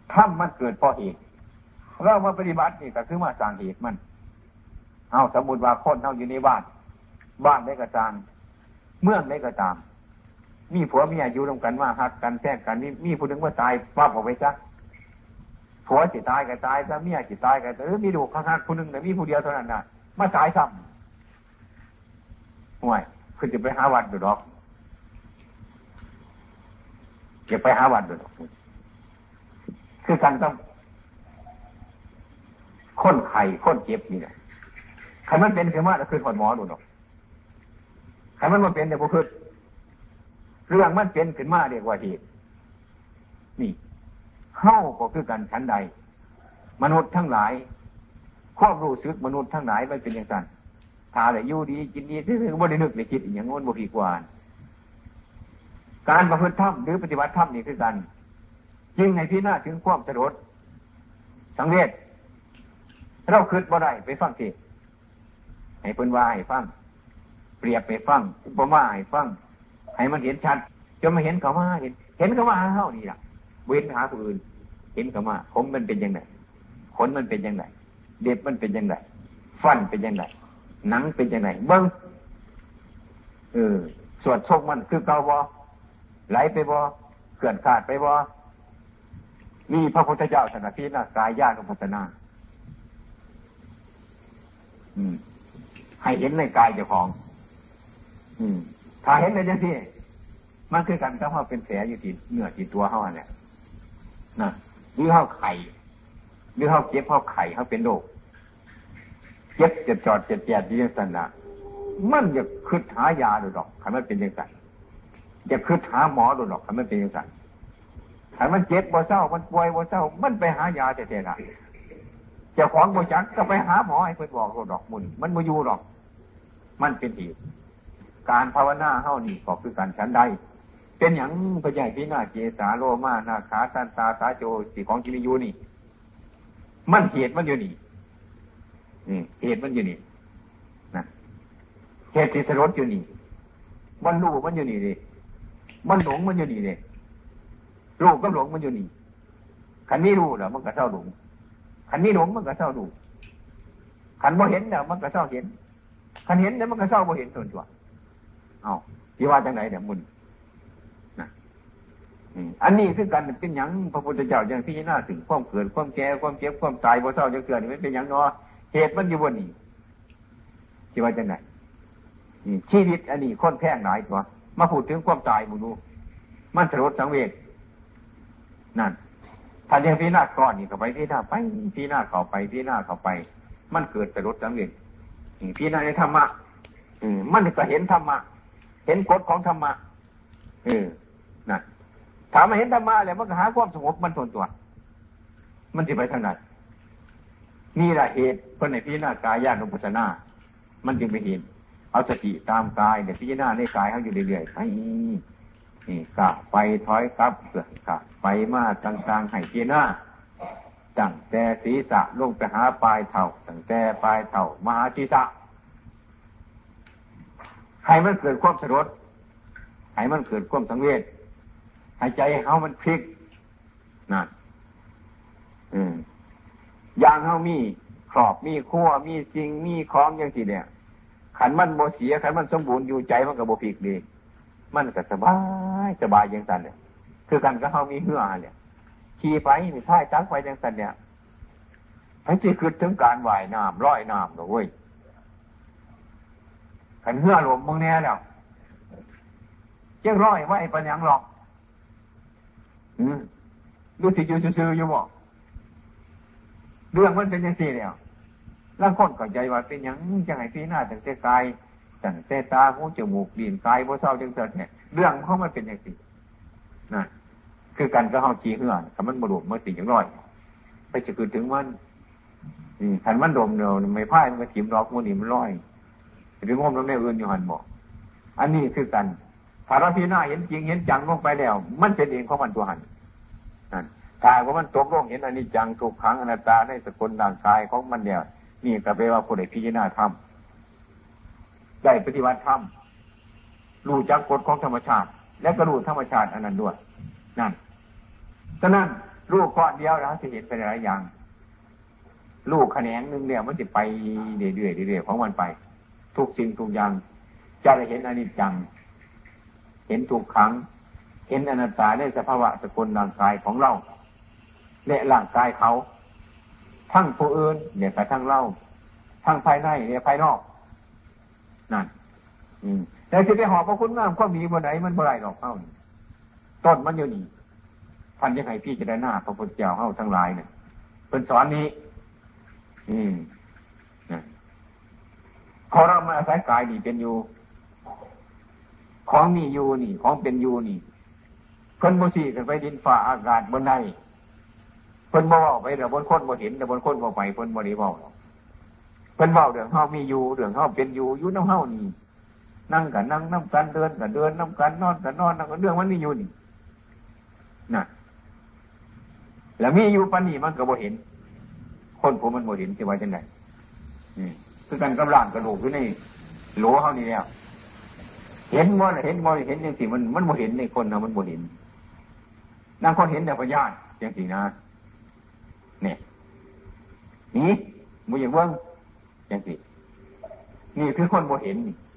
ธรรมมันเกิดเพราะเหตุเรามาปฏิบัตินี่ก็คือมาสร้างเหตุมันเอาสมมุติว่าคนเฮาอยู่ในบ้านบ้านได้กระจางเมืองได้กระจางมีผัวเมียอยู่ร่วมกันว่าฮักกันแท้งกันนี่มีผู้หนึ่งว่าตายปั๊บออกไปซะผัวสิตายก็ตายซะเมียสิตายก็เออมีลูกฮักๆผู้หนึงแต่มีผู้เดียวเท่านั้นน่ะมาตายซ้ำห่วยคือจะไปหาวัดดูดอกจะไปหาวัดดูดอกคือการต้องค้นไข้ค้นเจ็บนี่แหละใครมันเป็นขึ้นมาแล้วคือถอดหมอดูดอกใครมันมาเป็นแต่พวกคือเรื่องมันเป็นขึ้นมาเรียกว่าเหตุนี่เฮ้าก็คือกันชั้นใดมนุษย์ทั้งหลายความรู้สึกมนุษย์ทั้งหลายมันเป็นอย่างนั้นถ้าได้อยู่ดีกินดีซื่อๆบ่ได้นึกได้คิดอย่างงั้นบ่ผิดกว่าการประพฤติธรรมหรือปฏิบัติธรรมนี่คือกันจึงให้พิจารณาถึงความสลดสังเวชเราคิดบ่ได้ไปฟังเทศน์ให้เพิ่นว่าให้ฟังเปรียบไปฟังอุปมาให้ฟังให้มันเห็นชัดจนมาเห็นเขามาเห็นเห็นเขามาเฮานี่ล่ะเว้นหาผู้อื่นเห็นเขามาผมมันเป็นยังไงขนมันเป็นยังไงเด็บมันเป็นยังไงฟันเป็นยังไงหนังเป็นยังไงเบิ่งเออสวดทรงมันคือเก่าบ่ไหลไปบ่เกินขาดไปบ่นี่พระพุทธเจ้าสนับสนุนกายญาณุปัสสนาอืมให้เห็นในกายเจ้าของอืมถ้าเห็นในอย่างที่มันคือกันกับว่าเป็นแผลอยู่ที่เนื้อที่ตัวเฮาเนี่ยนะหรือเฮาไข่หรือเฮาเจ็บเฮาไข่เฮาเป็นโรคเจ็บเจ็บจอดเจ็บแยดที่จังซั่นน่ะมันอยากคิดหายาดูดอกคันมันเป็นจังซั่นอยากคิดหาหมอดูดอกคันมันเป็นจังซั่นคันมันเจ็บบ่เศร้ามันป่วยบ่เศร้ามันไปหายาแท้ๆน่ะเจ้าของบ่จักก็ไปหาหมอให้เพิ่นบอกดอกมุนมันบ่อยู่ดอกมันเป็นเหตุการภาวนาเฮานี่ก็คือการฉันใดเป็นหยังพระใหญ่พินาศเจสาโลมานาขาสันตาสาโจสิของกิริยูนี่มันเหตุมันอยู่นี่นี่เหตุมันอยู่นี่นะเหตุที่สลดอยู่นี่มันรู้มันอยู่นี่ดิมันหลงมันอยู่นี่ดิรู้กับหลงมันอยู่นี่คันนี้รู้แล้วมันก็เศร้าหลงคันนี้หลงมันก็เศร้าดูคันบ่เห็นแล้วมันก็เศร้าเห็นคันเห็นแล้วมันก็เศร้าบ่เห็นส่วนตัวเอ้าที่ว่าจังไหนเนี่ยมุนนะอันนี้คือกันเป็นหยังพระพุทธเจ้าอย่างพิจารณาถึงความเกิดความแก่ความเจ็บความตายบ่เศร้าจังเกิดนี่มันเป็นหยังเนาะเหตุมันอยู่บนนี้ที่ว่าจังไหนชีวิตอันนี้ค่อนแข้งหลายตัวมาพูดถึงความตายบุญมันสลดสังเวชนั่นถ้ายังพิจารณาก่อนนี่เข้าไปพิจารณาไปพิจารณาเข้าไปพิจารณาเข้าไปมันเกิดแต่ลดสังเวชพิจารณาในธรรมะมันก็เห็นธรรมะเห็นกฎของธรรมะเออนั่นถามมาเห็นธรรมะแล้วมันก็หาความสงบมันทนตัวมันจะไปทางไหนนี่แหละเหตุเพื่อในพิจารณากายญาณุปัสสนามันจึงไปเห็นเอาสติตามกายเนี่ยพิจารณาในกายเขาอยู่เรื่อยๆไปนี่กะไปถอยกลับเกิดกะไปมาต่างๆให้พิจารณาตั้งแต่ศีรษะลงไปหาปลายเท้าตั้งแต่ปลายเท้ามาหาศีรษะให้มันเกิดความสลดให้มันเกิดความสังเวชให้ใจเฮามันพลิกนั่นอืมอย่างเฮามีครอบมีครัวมีสิ่งมีของอย่างที่เนี่ยขันมันโมเสียขันมันสมบูรณ์อยู่ใจมันก็บ่พลิกดีมันก็สบายสบายอย่างนั้นเนี่ยคือกันก็เฮามีเหื่อเนี่ยขี่ไปมีท้ายจักไปอย่างนั้นเนี่ยให้จิตคิดถึงการว่ายน้ำร้อยน้ำหรอเว้ยขันเหื่อหลมมึงแน่แล้วเจ้าร้อยไว้ปัญญังหรอกอืมดูสิอยู่ซื่อๆอยู่บ่เรื่องมันเป็นอย่างนี้แล้วแล้วคนเข้าใจว่าเป็นอย่างจังไห้พี่หน้าตั้งแต่กายตั้งแต่ตาหูจมูกลิ้นกายบ่เศร้าจังซั่นเนี่ยเรื่องของมันเป็นอย่างนี้นั่นคือกันก็เฮาขี้เหื่อถ้ามันบ่ดมมันสิอย่างน้อยไปจะคือถึงมันอืมคันมันดมเดียวไม่พายมันก็ถิ่มดอกมื้อนี้มันลอยสิงมลงในอื่นอยู่หั่นบ่อันนี้คือกันถ้าเราพิจารณาเห็นจริงเห็นจังลงไปแล้วมันเป็นเองของมันตัวหั่นนั่นถ้าว่ามันตกลงเห็นอนิจจังทุกขังอนัตตาในสกุลร่างกายของมันเนี่ยนี่ก็แปลว่าผู้ใดพิจารณาธรรมได้ปฏิบัติธรรมรู้จักกฎของธรรมชาติและก็รู้ธรรมชาติอันนั้นด้วยนั่นฉะนั้นลูกก้อนเดียวแล้วจะเห็นไปหลายอย่างลูกแขนงนึงเนี่ยมันจะไปเรื่อยๆเรื่อยๆของมันไปทุกสิ่งทุกอย่างจะได้เห็นอนิจจังเห็นทุกขังเห็นอนัตตาในสภาวะสกุลร่างกายของเราและร่างกายเขาทั้งผู้อื่นเนี่ยแต่ทั้งเราทั้งภายในเนี่ยภายนอกนั่นอืมแต่จะไปหอบพระคุณงามก็มีบนไหนมันบ่ไรหรอกเข้าต้นมันอยู่นี่ท่านยังไงพี่จะได้หน้าพระพุทธเจ้าเข้าทั้งหลายเนี่ยเป็นสอนนี้อืมนะขอเรามาอาศัยกายนี่เป็นอยู่ของมีอยู่นี่ของเป็นอยู่นี่เพิ่นบ่ซี่กันไปดินฟ้าอากาศบนใดเพิ่นบ่เว้าไปแต่บนคนบ่เห็นแต่บนคนบ่ไปเพิ่นบ่ได้เว้าเพิ่นเว้าเรื่องเฮามีอยู่เรื่องเฮาเป็นอยู่อยู่นำเฮานี่นั่งก็นั่งนำกันเดินก็เดินนำกันนอนก็นอนนำกันเรื่องมันมีอยู่นี่น่ะแล้วมีอยู่ปานนี้มันก็บ่เห็นคนผมมันบ่เห็นสิว่าจังได๋อืมคือกันกับร่างกระดูกอยู่ในโหลเฮานี่แล้วเห็นบ่เห็นบ่เห็นจังซี่มันมันบ่เห็นในคนน่ะมันบ่เห็นนางคนเห็นแต่พยานจังซี่นะเนี่ยนี่บ่อยากเบิ่งจังซี่นี่คือคนบ่เห็นนี่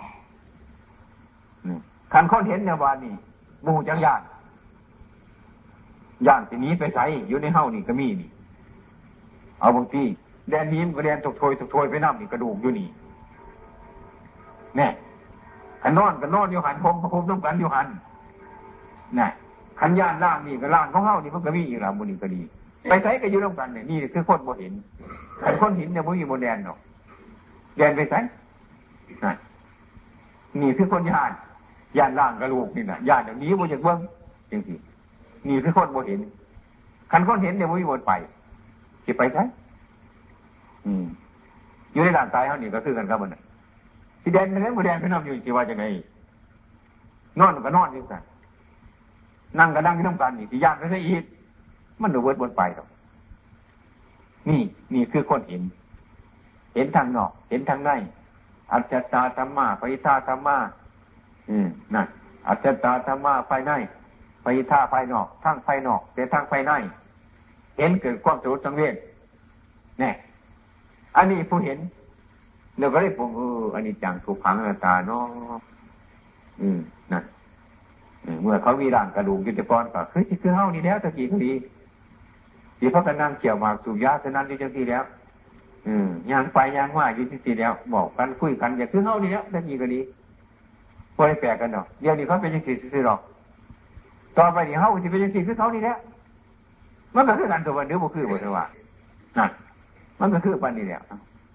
อืมคันคนเห็นเนี่ยว่านี่บ่ฮู้จักญาณญาณสิหนีไปไสอยู่ในเฮานี่ก็มีนี่เอาบางทีแดนนี้มันก็แดนตกโถยตกโถยไปน้ำนี่กระดูกอยู่นี่แน่ขันนอนก็นอนอยู่หันพรมพระพรมต้องกันอยู่หันน่ะขันย่านล่างนี่ก็ล่างของเฮานี่มันก็มีอีกแล้วบุญก็ดีไปไสก็อยู่ต้องกันเนี่ยนี่คือคนบ่เห็นขันคนเห็นเนี่ยบ่มีโมแดนหรอกแดนไปไสน่ะนี่คือคนย่านย่านล่างกระดูกนี่น่ะย่านเดี๋ยวนี้บ่อยากเบิ่งจริงๆนี่คือคนบ่เห็นขันคนเห็นเนี่ยบ่มีหมดไปสิไปไสอืมอยู่ในร่างกายเฮานี่ก็คือกันกับมันน่ะสิแดนไปแล้วบ่แดนไปนำอยู่สิว่าจังได๋นอนก็นอนอยู่ซั่นนั่งก็นั่งอยู่นำกันนี่สิย่านไปซะอีกมันบ่เบิดบ่ไปดอกนี่นี่คือคนเห็นเห็นทางนอกเห็นทางในอัจฉตาธัมมาปริทาธัมมาอืมนั่นอัจฉตาธัมมาภายในปริทาภายนอกทางภายนอกแต่ทางภายในเห็นเกิดความสลดสังเวชแน่อันนี้ผู้เห็นเราก็ได้ผมเอออันนี้จังถูกขังอนัตตาเนาะอืมนะเมื่อเขามีร่างกระดูกยุติกรก็คือที่คือเฮานี่แล้วตะกี้ก็ดีที่เขากำลังเกี่ยวหมากสูบยาฉะนั้นอยู่จังซี่แล้วอืมยางไปยางมาอยู่จังซี่แล้วบอกกันคุยกันอย่าคือเฮานี่แล้วตะกี้ก็ดีบ่ได้แปลกกันดอกเดี๋ยวนี้เขาเป็นจังซี่ซื่อๆดอกต่อไปนี่เฮาสิเป็นจังซี่คือเขานี่แล้วมันก็คือกันตัวเดียวบ่คือบ่ได้ว่านั่นมันก็คือปานนี้แหละ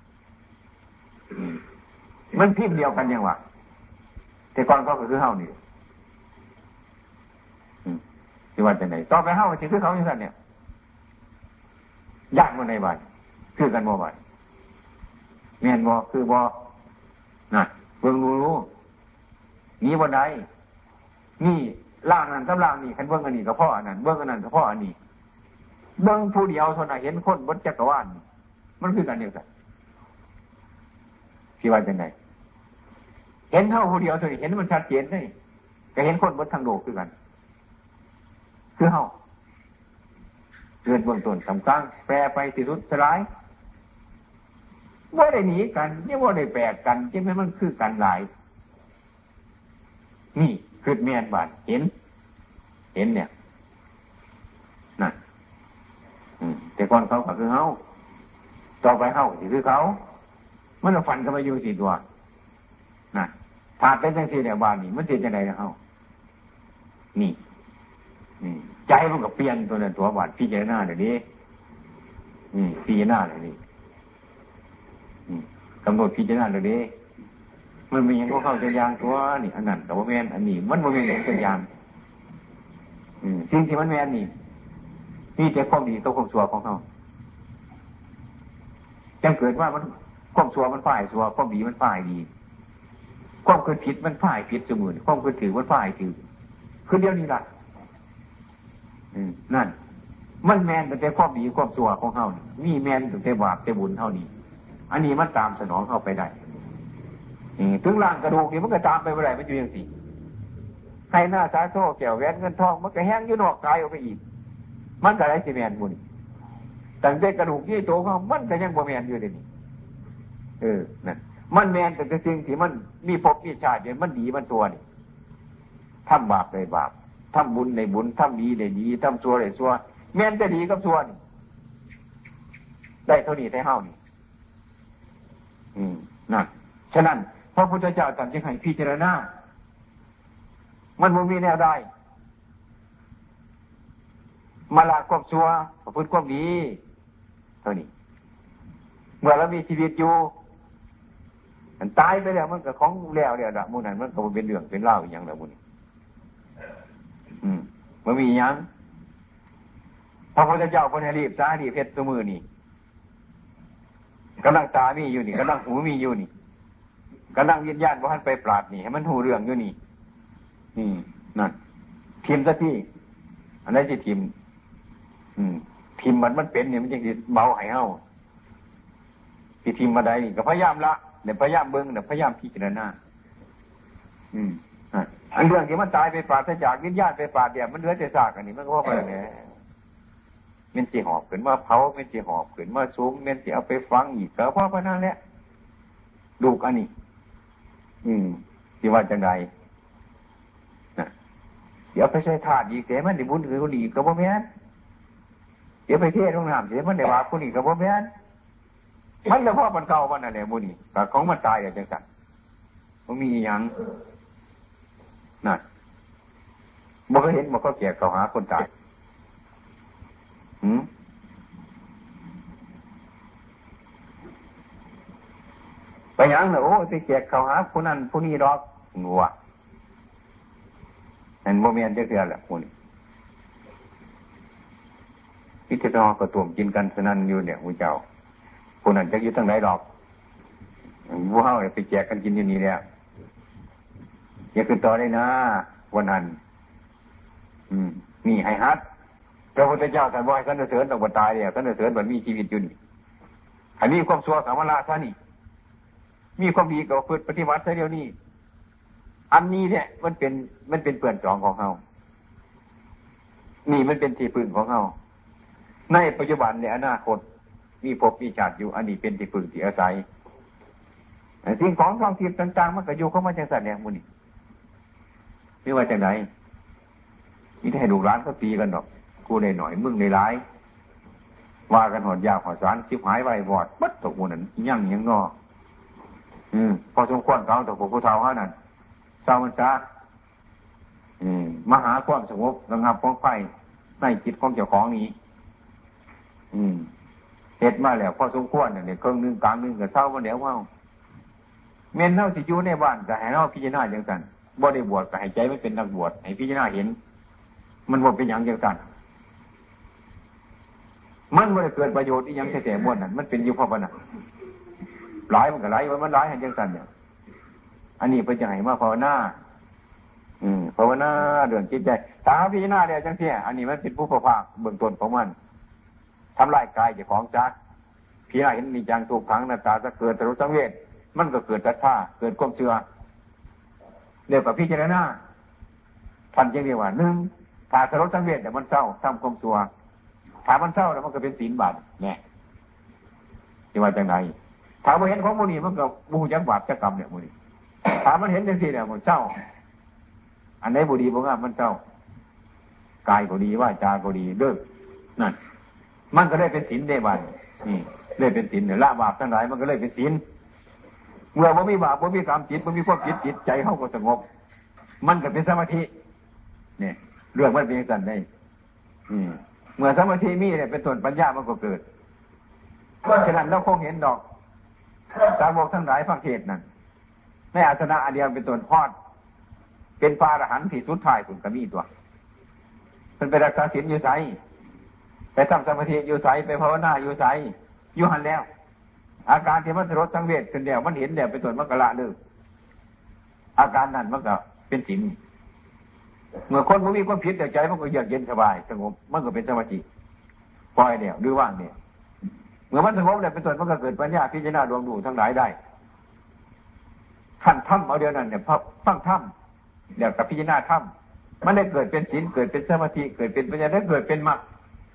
มันพิมพ์เดียวกันยังวะแต่ก่อนก็คือเฮานี่ที่ว่าจะไหนต่อไปเฮาสิคือเขาอย่างนั้นเนี่ยยากมันในบ้านคือกันบ่บ้านแม่นบ่คือบ่น่ะเบิ่งรู้ๆนี่บ่ได้นี่ล่างนั้นกับล่างนี่คันเบิ่งอันนี้ก็พออันนั้นเบิ่งอันนั้นก็พออันนี้เบิ่งผู้เดียวเท่านั้นเห็นคนบนจักรวาลมันคือกันเดียวกันที่ว่าจังได๋เห็นเท่าผู้เดียวเท่านี้เห็นมันชัดเจนได้ก็เห็นคนบนทางโลกคือกันคือเฮาเกิดเบื้องต้นสำคัญแปรไปที่สุดสลายบ่ได้หนีกันนี่บ่ได้แปลกกันจึงให้มันคือกันหลายนี่คือแม่นบาดเห็นเห็นเนี่ยนั่นอืมแต่ก่อนเขาก็คือเฮาต่อไปเฮาสิคือเขามันเอาฝันเข้าไปอยู่สี่ตัวน่ะถ้าเป็นจังซี่เนี่ยบ้านนี่มันสิจังได๋ล่ะเฮานี่นี่ใจมันก็เปลี่ยนตัวนั้นตัวบาดพิจารณาเดี๋ยวนี้อืมพิจารณาเดี๋ยวนี้อืมกำหนดพิจารณาเดี๋ยวนี้มันมีหยังก็เข้าใจอย่างตัวนี่อันนั้นก็บ่แม่นอันนี้มันบ่แม่นอย่างตัวอย่างอืมสิ่งที่มันแม่นนี่มีแต่ความดีกับความชั่วของเฮาจังเกิดว่ามันความชั่วมันฝ่ายชั่วความดีมันฝ่ายดีความคิดผิดมันฝ่ายผิดเสมอความคิดถือมันฝ่ายถือคือเดียวนี้ล่ะอืมนั่นมันแม่นแต่ความดีความชั่วของเฮานี่มีแม่นแต่บาปแต่บุญเท่านี้อันนี้มันตามสนองเข้าไปได้อืมถึงร่างกระดูกนี่มันก็ตามไปบ่ได้มันอยู่จังซี่ให้หน้าสาโทแก้วแหวนเงินทองมันก็แห้งอยู่นอกกายออกไปอีกมันก็ได้สิแมนบุญตั้งแต่กระดูกที่โตเขามันก็ยังบ่แมนอยู่เดี๋ยวนี้เออนั่นมันแมนแต่สิ่งที่มันมีภพมีชาติเนี่ยมันดีมันชั่วนี่ทำบาปได้บาปทำบุญได้บุญทำดีได้ดีทำชั่วได้ชั่วแมนจะดีกับชั่วนี่ได้เท่านี้ได้เท่านี้อืมนั่นฉะนั้นพระพุทธเจ้าตรัสให้พิจารณามันบ่มีแนวใดมาละความชั่วประพฤติความดีเท่านี้เมื่อเรามีชีวิตอยู่มันตายไปแล้วมันก็ของแล้วแล้วละมูนั้นมันก็เป็นเรื่องเป็นเล่าอย่างละมูนี้อืมมันมีอย่างพระพุทธเจ้าพระนรีบสาดีเพชรสมือนี่กำลังตามีอยู่นี่กำลังหูมีอยู่นี่กำลังวิญญาณว่าท่านไปปราดนี่ให้มันหูเรื่องอยู่นี่นี่นั่นพิมพ์ซะที่อันนั้นจะพิมพ์อืมพิมพ์มันมันเป็นเนี่ยมันจะเบาหายเฮาที่พิมพ์มาได้ก็พยายามละเดี๋ยวพยายามเบิ้งเดี๋ยวพยายามพิจารณาอืมอันเรื่องที่มันตายไปปราศจากวิญญาณไปปราดเดี๋ยวมันเหลือแต่ซากอันนี้มันก็ว่าไปเนี่ยมันจีหอบขึ้นมาเผามันจีหอบขึ้นมาซุ้มมันจีเอาไปฟังอีกก็เพราะพนั่นแหละดูกอันนี้อืมที่ว่าจังไดนะเดี๋ยวไปใช้ธาตุอีกเสียมันได้บุญคือคนอีกก็บ่แม่นเดี๋ยวไปเทศโรงน้ำเสียมันได้บาปคนอีกก็บ่แม่นมันแล้วพ่อมันเก่ามันนั่นแหละบุญนี่แต่ของมันตายอย่างจังสันมันมีอย่างนั่นบ่เคยเห็นบ่ก็แก่เขาหาคนตายหืมไปยังเนอะโอ้ไปแจกเขาหาผู้นั้นผู้นี้ดอกงัวเห็นโมเมนต์เยอะๆแหละคุณพิจารณาก็ตุ่มกินกันสนั่นอยู่เนี่ยผู้เจ้าผู้นั้นจะอยู่ทั้งไหนดอกวัวเฮาไปแจกกันกินอยู่นี่เนี่ยอย่าขึ้นต่อได้นะวันนั้นอืมนี่ให้ฮัดพระพุทธเจ้าท่านบอกให้สรรเสริญต้องบ่ตายเนี่ยสรรเสริญเหมือนมีชีวิตอยู่นี่อันนี้ความชั่วสามละท่านี่มีความดีกับฝึกปฏิบัติเดียวนี้อันนี้เนี่ยมันเป็นมันเป็นเปื่อนจองของเขานี่มันเป็นที่พึ่งของเขาในปัจจุบันในอนาคตมีภพมีชาติอยู่อันนี้เป็นที่พึ่งที่อาศัยสิ่งของท้องถิ่นต่างๆมันก็อยู่เข้ามาจังสันเนี่ยมูนี่ไม่ว่าจังไหนนี่ให้ลูกหลานเขาตีกันดอกกูได้หน่อยมึงได้หลายว่ากันหอดยาวหอดสารชิบหายไว้วอดมัดตกมูนั่นยั่งยังนออืมพอสมควรเขาแต่ผู้เฒ่าเขานั่นเศร้ามันซะอืมมหาความสงบระงับของไฟในจิตของเจ้าของนี้อืมเฮ็ดมาแล้วพอสมควรเนี่ยเครื่องนึงกลางนึงก็เศร้ามาแล้วว่าเม่นเฮาสิอยู่ในบ้านก็ให้เฮาพิจารณาจังซั่นบ่ได้บวชก็ให้ใจมันเป็นนักบวชให้พิจารณาเห็นมันบ่เป็นหยังจังซั่นมันบ่ได้เกิดประโยชน์อีหยังแท้ๆบ่นั่นมันเป็นอยู่เพราะว่าน่ะหลายมันก็หลายมันหลายให้จังซั่นเนี่ยอันนี้เพิ่นจะให้มาภาวนาอืมภาวนาเรื่องจิตใจถ้าพิจารณาแล้วจังซี่อันนี้มันเป็นผู้ประภาคเบื้องต้นของมันทำลายกายเจ้าของจักพิจารณาเห็นมีจังทุกขังหน้าตาจะเกิดตรุสังเวชมันก็เกิดศรัทธาเกิดความเชื่อเรียกว่าพิจารณาท่านจึงเรียกว่าหนึ่งถ้าตรุสังเวชเนี่ยมันเศร้าทำความชั่วถ้ามันเศร้าแล้วมันก็เป็นศีลบาปแน่ที่ว่าจังไดถ้าบ่เห็นของมูนี่มันก็บ่ฮู้จักบาปจักกรรมเนี่ยมูนี่ถ้ามันเห็นจังซี่เนี่ยมันเศร้าอันไหนบ่ดีบ่งามมันเศร้ากายก็ดีวาจาก็ดีเด้อนั่นมันก็ได้เป็นศีลได้บัดนี่ได้เป็นศีลเนี่ยละบาปทั้งหลายมันก็เลยเป็นศีลเมื่อบ่มีบาปบ่มีกรรมจิตบ่มีความคิดจิตใจเฮาก็สงบมันก็เป็นสมาธิเนี่ยเรื่องมันเป็นจังซั่นได้อืมเมื่อสมาธิมีเนี่ยเป็นต้นปัญญามันก็เกิดเพราะฉะนั้นเราคงเห็นดอกสาวกทั้งหลายฟังเทศน์นั่นในอาสนะอันเดียวเป็นต้นพอดเป็นพระอรหันต์ที่สุดท้ายคุณก็มีตัวเป็นไปรักษาศีลอยู่ไสไปทำสมาธิอยู่ไสไปภาวนาอยู่ไสอยู่หันแล้วอาการที่มันสลดสังเวชขึ้นแล้วมันเห็นแล้วเป็นต้นมันก็ละเลิกอาการนั้นมันก็เป็นศีลเมื่อคนมันมีความผิดแต่ใจมันก็เยือกเย็นสบายสงบมันก็เป็นสมาธิปล่อยเดี่ยวหรือว่างเนี่ยเมื่อมันสงบเนี่ยเป็นต้นมันก็เกิดปัญญาพิจารณาดวงดูทั้งหลายได้ขั้นถ้ำเอาเดียวนั้นเนี่ยฟังถ้ำเดี๋ยวกับพิจารณาถ้ำมันได้เกิดเป็นศีลเกิดเป็นสมาธิเกิดเป็นปัญญาได้เกิดเป็นมรรค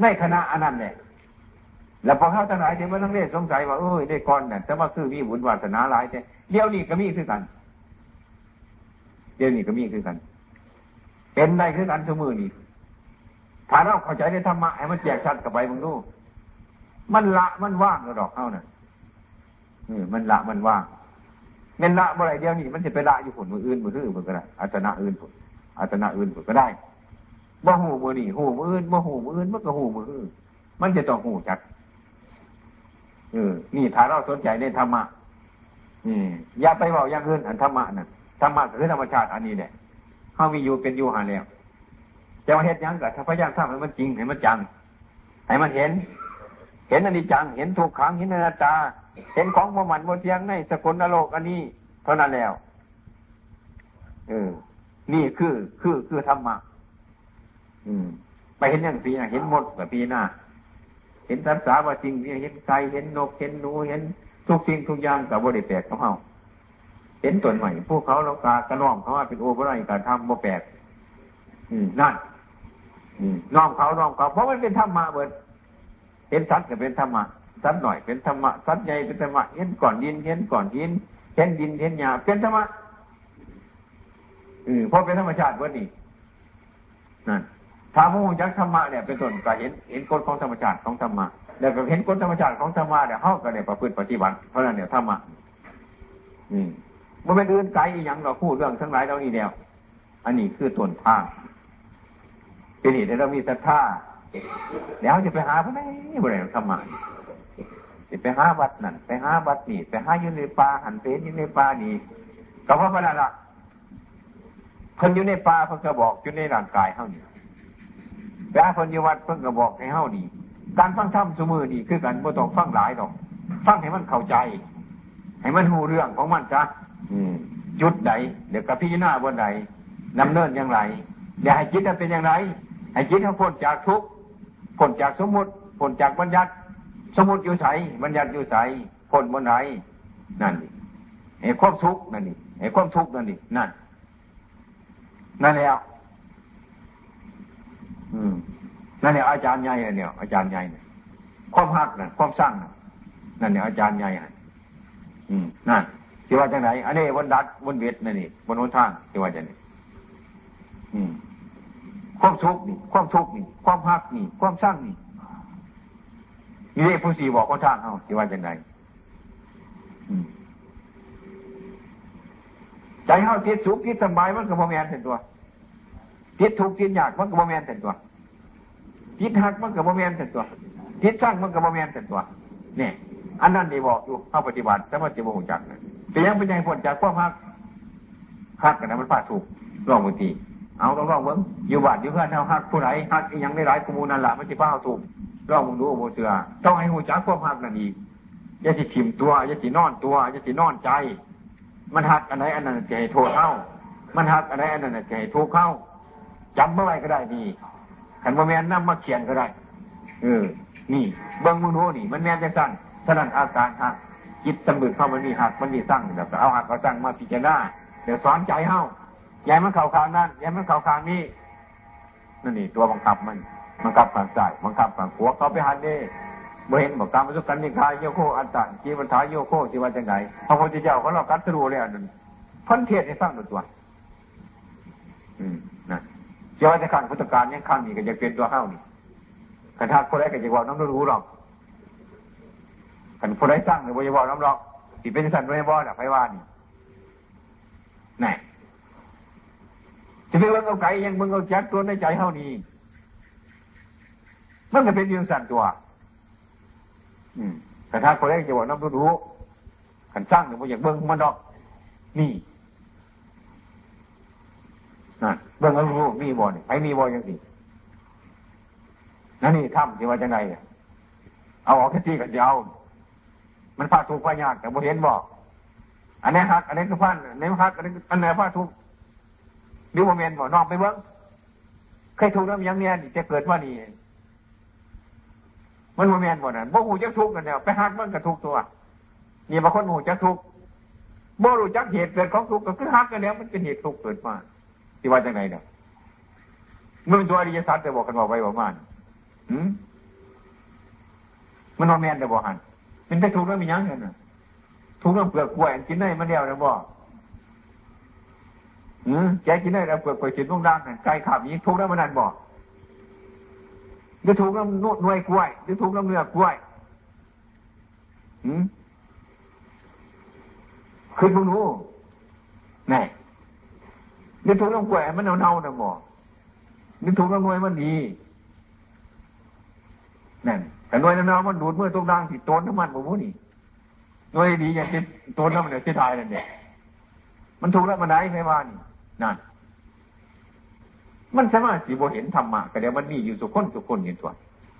ในคณะอันนั้นเนี่ยแล้วพอเข้าทั้งหลายที่มันต้องเรียกสงสัยว่าเอ้ยได้ก่อนเนี่ยแต่ว่าคือมีบุญวาสนาหลายแต่เดี๋ยวนี้ก็มีคือกันเดี๋ยวนี้ก็มีคือกันเป็นได้คือกันทุกมือนี่ถ้าเราเข้าใจในธรรมะให้มันแจกชัดกับไปมึงดูมันละมันว่างกระดอกเข้าน่ะนี่มันละมันว่างเงินละเมื่อไรเดียวนี่มันจะไปละอยู่ผลมืออื่นมืออื่นมือก็ได้อาจนะอื่นผลอาจนะอื่นผลก็ได้บ่หูมือนี่หูมืออื่นบ่หูมืออื่นมันก็หูมืออื่นมันจะต้องหูชัดเออนี่ถ้าเราสนใจในธรรมะนี่อย่าไปบอกอย่างอื่นอันธรรมะน่ะธรรมะคือธรรมชาติอันนี้แหละเขามีอยู่เป็นอยู่หาแล้วจะมาเฮ็ดยังกับถ้าพยายามทำให้มันจริงให้มันจังให้มันเห็นเห็นอนิจจังเห็นทุกขังเห็นอนัตตาเห็นของบ่มันบ่เที่ยงในสกุลโลกอันนี้เท่านั้นแล้วเออนี่คือคือคือธรรมะอืมไปเห็นอย่างปีน่ะเห็นหมดกับปีหน้าเห็นสัตว์สาว่าจริงเห็นไก่เห็นนกเห็นหนูเห็นทุกสิ่งทุกอย่างกับบ่ได้แปลกของเฮาเห็นต้นใหม่พวกเขาเรากากระน้อมเขาว่าเป็นโอบ่ได้การทำบ่แปลกอืมนั่นอืมน้อมเขาน้อมเขาเพราะมันเป็นธรรมะเบิดเห็นสัตว์ก็เป็นธรรมะสัตว์หน่อยเป็นธรรมะสัตว์ใหญ่เป็นธรรมะเห็นก่อนดินเห็นก่อนหินเห็นดินเห็นหญ้าเป็นธรรมะอืมเพราะเป็นธรรมชาติเบิดนี่นั่นถ้าผู้รู้จักธรรมะเนี่ยเป็นต้นก็เห็นเห็นกฎของธรรมชาติของธรรมะแล้วก็เห็นกฎธรรมชาติของธรรมะเนี่ยเฮาก็ได้ประพฤติปฏิบัติเพราะนั้นเนี่ยธรรมะอืมบ่แม่นอื่นไกลอีหยังเราพูดเรื่องทั้งหลายเหล่านี้แล้วอันนี้คือต้นทางทีนี้เรามีศรัทธาแล้วจะไปหาพระไหนบ่ได้ธรรมะจะไปหาวัดนั่นไปหาวัดนี่ไปหาอยู่ในป่าหันไปอยู่ในป่านี่ก็เพราะว่านั่นล่ะเพิ่นอยู่ในป่าเพิ่นก็บอกอยู่ในร่างกายเฮานี่แต่เพิ่นอยู่วัดเพิ่นก็บอกให้เฮานี่การฟังธรรมซุมื้อนี่คือกันบ่ต้องฟังหลายดอกฟังให้มันเข้าใจให้มันรู้เรื่องของมันซะอืมจุดใดเดี๋ยวก็พิจารณาบนใดดำเนินอย่างไรอย่าให้จิตมันเป็นอย่างไรให้จิตมันพ้นจากทุกข์พ้นจากสมมุติพ้นจากบัญญัติสมมุติอยู่ไสบัญญัติอยู่ไสพ้นบนไหนนั่นนี่ให้ความทุกข์นั่นนี่ให้ความทุกข์นั่นนี่นั่นนั่นแล้วอืมนั่นเนี่ยอาจารย์ใหญ่เนี่ยอาจารย์ใหญ่เนี่ยความหักน่ะความสร้างนั่นเนี่ยอาจารย์ใหญ่น่ะอืมนั่นที่ว่าจังไหนอันนี้บนดัดบนเวทนั่นนี่บนหนทางที่ว่าจังไหนอืมความทุกข์นี่ความทุกข์นี่ความหักนี่ความสร้างนี่นี่เรียกผู้สี่บอกคนทางเขาที่ว่าจังไหนอืมใจเขาติดสุขติดสบายมันก็บ่แม่นเห็นตัวติดทุกข์ติดยากมันก็บ่แม่นเห็นตัวติดหักมันก็บ่แม่นเห็นตัวติดสร้างมันก็บ่แม่นเห็นตัวเนี่ยอันนั้นนี่บอกอยู่เข้าปฏิบัติแต่ว่าจะบ่ฮู้จักเป็นยังเป็นยังพ้นจากความหักหักกันนะมันพลาดถูกลองบางทีเอาลองลองเบิ่งอยู่บ้านอยู่เฮือนเฮาหักผู้ใดหักอีหยังได้หลายกูมูนั่นล่ะมันสิพาเฮาถูกลองมึงดูบ่เชื่อต้องให้ฮู้จักความหักนั่นอีกอย่าสิทิ่มตัวอย่าสินอนตัวอย่าสินอนใจมันหักอันไหนอันนั้นจะให้โทษเฮามันหักอันไหนอันนั้นจะให้ทุกข์เฮาจำเอาไว้ก็ได้นี่คันบ่แม่นนำมาเขียนก็ได้เออนี่เบิ่งมึงดูนี่มันแม่นจังซั่นฉะนั้นอาการหักจิตสำนึกเข้ามันมีหักมันมีสร้างแบบเอาหักเอาสร้างมาพิจารณาเดี๋ยวสอนใจเฮาอย่ามันเข้าข้างนั้นอย่ามันเข้าข้างนี้นั่นนี่ตัวบังคับมันบังคับฝั่งซ้ายบังคับฝั่งขวาเขาไปหันนี่บ่เห็นบอกตามประสบการณ์นิกายโยโคอัตตะจีวันทายโยโคที่ว่าจังไดพระพุทธเจ้าเขาเรากัดสรู้แล้วนั่นพ้นเทศให้ฟังตัวอืมนะเจ้าจะขังพุทธการยังขังนี่ก็จะเป็นตัวเฮานี่คันทักคนใดก็จะบอกน้องรู้หรอกคันคนใดสร้างก็บ่จะบอกน้องหรอกสิเป็นสันบ่ให้บ่ล่ะไผว่านี่แน่จะไปเบิ่งเอาไก่ยังเบิ่งเอาจักตัวในใจเฮานี่มันก็เป็นเรื่องสั่นตัวอืมแต่ถ้าคนแรกจะบอกน้ำรู้ขันสร้างหรือว่าอยากเบิ้งมันดอกนี่นั่นเบิ้งแล้วรู้มีบ่อนไอ้มีบ่อยังสินั่นนี่ถ้ำที่ว่าจะไงเอาออกแค่ที่กันยาวมันพาถูกพายากแต่บ่เห็นบอกอันนี้ฮักอันนี้ก็พันอันนี้ฮักอันนี้อันไหนพาถูกดิวโมเมนต์บอกนอกไปเบิ้งเคยถูกน้ำยังเนี่ยจะเกิดว่านี่มันโมเมนต์หมดน่ะบ่หูจักทุกข์กันแล้วไปหักมันก็ทุกตัวนี่บางคนหูจักทุกข์บ่รู้จักเหตุเกิดของทุกข์ก็คือหักกันแล้วมันเป็นเหตุทุกข์เกิดมาที่ว่าจังไงเนี่ยมันเป็นตัวอริยสัจจะบอกกันว่าไว้ว่ามันหืมมันนอนแมนแต่บ่หันมันไปถูกแล้วมียังเงินน่ะถูกแล้วเปลือกกล้วยกินได้มันเดียวแล้วบ่อืมแกกินได้แล้วเปลือกกล้วยกินลูกด่างนั่นไก่ขับนี้ถูกแล้วมันนั่นบ่หรือถูกแล้วหน่วยกล้วยหรือถูกแล้วเนื้อกล้วยอืมขึ้นพวกนู้แน่หรือถูกแล้วกล้วยมันเน่าๆนะบ่หรือถูกแล้วหน่วยมันดีนั่นแต่หน่วยน้ำมันดูดเมื่อตุ้งด่างที่ต้นน้ำมันบ่มู้นี่หน่วยดีอย่างที่ต้นน้ำมันเดี๋ยวที่ทายนั่นเนี่ยมันถูกแล้วมันได้ใช่ไหมนี่นั่นมันสามารถสิบ่เห็นธรรมะก็เดี๋ยวมันมีอยู่ทุกคนทุกคนเห็นตัว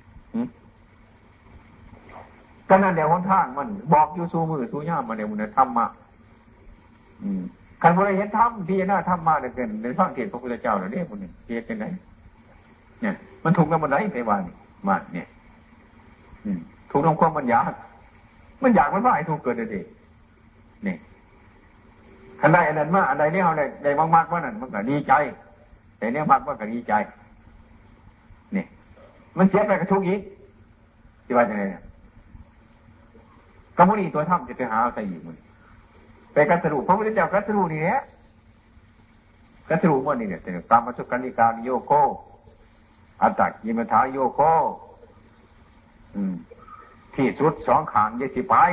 ก็นั่นเดี๋ยวหนทางมันบอกอยู่สู่มือสู่ย่ามมาเดี๋ยวมันธรรมะใครบ่ได้เห็นธรรมที่น่าธรรมะเดี๋ยวเกินในฟังเทศน์พระพุทธเจ้าเนี่ยคนหนึ่งเทศน์เป็นไงเนี่ยมันถูกแล้วมันได้ใช่ไหมนี่มาเนี่ยถูกลงความมันอยากมันอยากมันว่าไอ้ถูกเกิดเลยดินี่ขันได้อันนั้นมาอันใดเนี่ยเอาได้ได้มากๆว่านั่นมันก็ดีใจแต่เนี่ยมากว่าก็ดีใจนี่มันเสียไปกระทุกอีกที่ว่าจะไงเนี่ยกรรมนี่ตัวถ้ำจะไปหาเอาใส่อยู่มันไปกัสรุเพราะไม่ได้เจ้ากัสรุนี่แหละกัสรุมันนี่เนี่ยแต่ตามมาสุกันิการโยโกอัตตกิมัฏฐาโยโกที่สุดสองขางยสิไป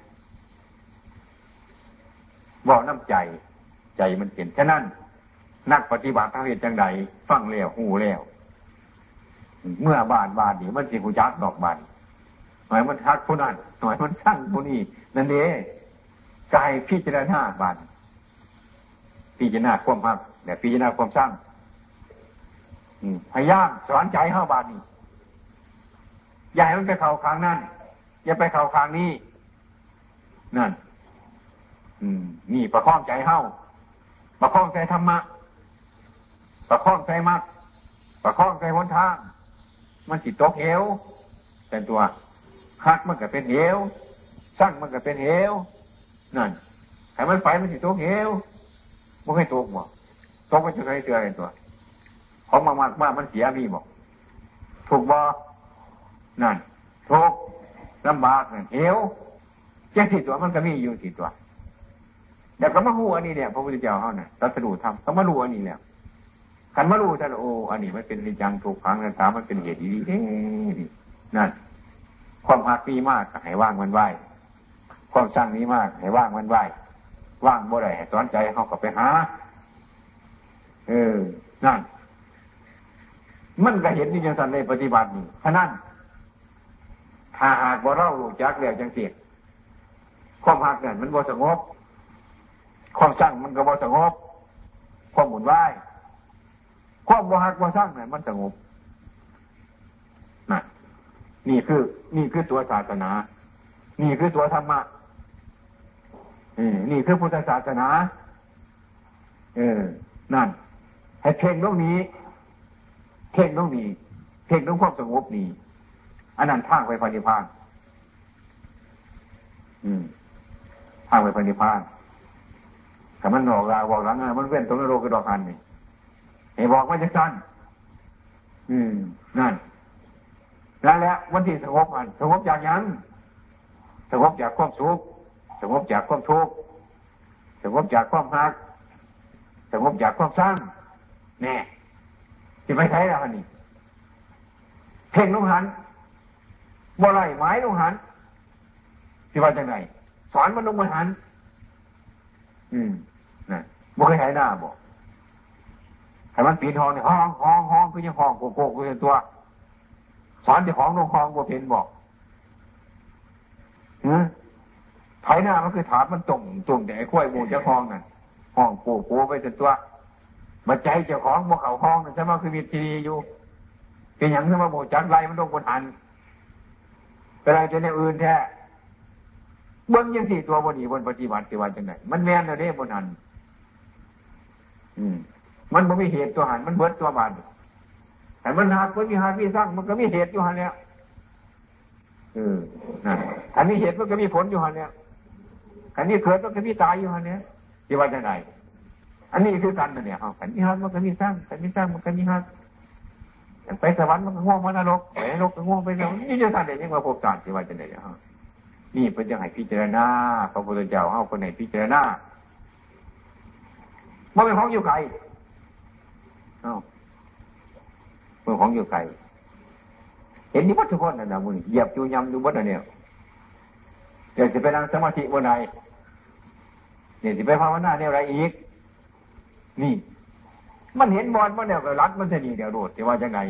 บอกน้ำใจใจมันเป็นฉะนั้นนักปฏิบัติทางเหตุจังใดฟังแล้วหูแล้วเมื่อบานบานนี่มันสิหูจักดอกบานหน่อยมันทักผู้นั้นหน่อยมันสั่งผู้นี้นั่นเองกายพิจารณาบานพิจารณาความหักแต่พิจารณาความสร้างพยายามสอนใจเข้าบานนี่อย่าให้มันไปเข่าข้างนั่นอย่าไปเข่าข้างนี้นั่นอืมนี่ประคองใจเข้าประคองใจธรรมะประคองใจมรรคประคองใจหนทางมันสิตกเหวแต่ตัวหักมันก็เป็นเหวสร้างมันก็เป็นเหวนั่นให้มันไฟมันสิตกเหวมันให้ตกบ่ตกมันจะใครเตือนไอ้ตัวของมากมากมากมันเสียมีบอกถูกบ่นั่นทุกข์ลำบากนั่นเหวแจ้งที่ตัวมันก็มีอยู่ที่ตัวเดี๋ยวก็มารู้อันนี้เนี่ยพระพุทธเจ้าเขาเนี่ยตรัสรู้ธรรมก็มารู้อันนี้แล้วขันมารู้ท่านโอ้อันนี้มันเป็นนิจังถูกขังนันถามมันเป็นเหตุดีๆเอ๊ะนั่นความหักมีมากให้ว่างมันไหวความสร้างนี้มากให้ว่างมันไหวว่างบ่ได้ให้สอนใจเขาก็ไปหาเออนั่นมันก็เห็นที่จังสันในปฏิบัตินี่ฉะนั้นถ้าหากว่าเรารู้จักแล้วจังเสียความหักเนี่ยมันบ่สงบความสร้างมันก็บ่สงบความหมุนไหวความบ่หักบ่สร้างเนี่ยมันสงบน่ะนี่คือนี่คือตัวศาสนานี่คือตัวธรรมะนี่คือพุทธศาสนาเออนั่นให้เพ่งตรงนี้เพ่งตรงนี้เพ่งตรงความสงบนี้อันนั้นทางไปพระนิพพานอืมทางไปพระนิพพานแต่มันหลอกลาบอกหลังมันเว้นตรงนรกกระดอกหันนี่ไอ้บอกว่าจะสั้นอืมนั่นแล้วแหละวันที่สงบอันสงบจากยังสงบจากความสุขสงบจากความทุกข์สงบจากความหักสงบจากความสร้างแน่ที่ไม่ใช่แล้วนี่เพ่งลงหันบ่ไรไม้ลงหันที่ว่าจังไงสอนมันลงมาหันอืมนะบ่เคยใช้หน้าบอกให้มันปีนห้องเนี่ยห้องห้องห้องคือยังห้องโกโก้คือตัวสอนที่ของลงห้องบ่เป็นบอกหือไถหน้ามันคือถามมันตรงตรงแต่ไอ้ข้อยหมูเจ้าห้องน่ะห้องโกโก้ไปจนตัวมาใจเจ้าของบ่เข้าห้องนั่นใช่ไหมคือมีทีอยู่เป็นอย่างที่ว่าหมูจักไรมันลงบนหันเป็นอะไรจะในอื่นแท้เบิ้งยังสี่ตัวบนอีบนปฏิบัติสิวันจังไหนมันแม่นเลยบนหันอืมมันบ่มีเหตุตัวหันมันเบิดตัวบานแต่มันหักมันมีหักมีสร้างมันก็มีเหตุอยู่หันเนี่ยเออนั่นอันนี้เหตุมันก็มีผลอยู่หันเนี่ยอันนี้เกิดมันก็มีตายอยู่หันเนี่ยสิวันจังไหนอันนี้คือกันนะเนี่ยเอาอันนี้หักมันก็มีสร้างอันนี้สร้างมันก็มีหักไปสวรรค์มันก็ง่วงมันนรกไปนรกก็ง่วงไปแล้วนี่จะทำได้ยังไงพบศาสตร์ที่ว่าจะได้ฮะนี่เป็นยังไงพิจารณาพระพุทธเจ้าเอาคนไหนพิจารณาเมื่อเป็นของอยู่ไกลเอ้าเมื่อของอยู่ไกลเห็นนี่วัตถุคนนั่นนะมึงเหยียบจูยำดูวัดอะไรเนี่ยเดี๋ยวจะไปนั่งสมาธิวันไหนเนี่ยจะไปภาวนาเนี่ยอะไรอีกนี่มันเห็นบอลมันเนี่ยรัดมันจะหนีเดี๋ยวโดดจะว่าจะไง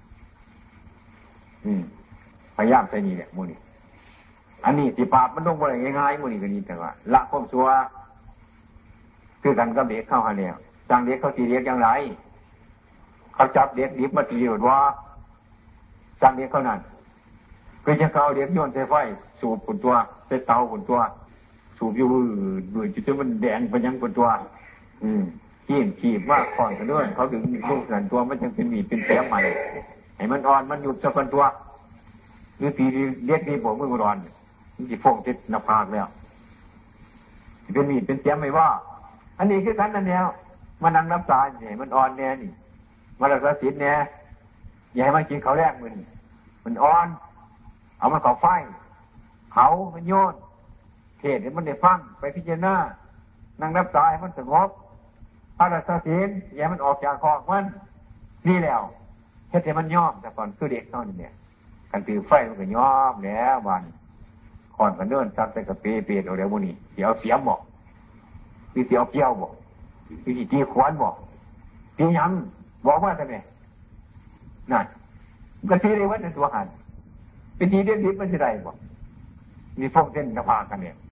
อืมพยายามจะหนีเนี่ยมูนี่อันนี้สิปราบมันลงไปง่ายๆมูนี่ก็นี่แต่ว่าละความชั่วคือกันกับเด็กเข้าหาเนี่ยจางเด็กเขาตีเด็กอย่างไรเขาจับเด็กดิบมาตีหรือว่าจางเด็กเขานั่นคือจะเขาเด็กโยนใส่ไฟสูบผลตัวใส่เตาผลตัวสูบอยู่ด้วยจุดที่มันแดงไปยังผลตัวอืมขีบขีบมากก่อนกันด้วยเขาถึงลูกสันตัวมันจึงเป็นมีเป็นแผลใหม่ให้มันอ่อนมันหยุดสักคนตัวหรือตีเลี้ยงดีผมมือมันอ่อนมันจะฟงติดหน้าผากแล้วเป็นมีเป็นแผลไม่ว่าอันนี้คือกันนั่นแนวมันนั่งน้ำตาเนี่ยมันอ่อนแน่นี่มารักษาศีลเนี่ยอย่าให้มันกินเขาแรกมันมันอ่อนเอามันเขาไฟเขามันโยนเทศให้มันได้ฟังไปพิจารณานั่งน้ำตาให้มันสงบพระรักษาศีลอย่ามันออกจากคอกมันนี่แล้วเฮ็ดให้มันย่อมแต่ก่อนคือเด็กเท่านี้เนี่ยกันถือไฟมันก็ย่อมแล้ววันก่อนกันเดินซัดใส่กระเปรย์เปรย์เอาเดี๋ยววันนี้เสียวเสียมบอกมีเสียวเกี้ยวบอกมีตีขวานบอกตีย้ำบอกว่าทำไมนั่นกระตีเลยว่าในตัวหันเป็นทีเด็ดดิบมันจะได้บอกมีฟงเส้นกระพากันเนี่ย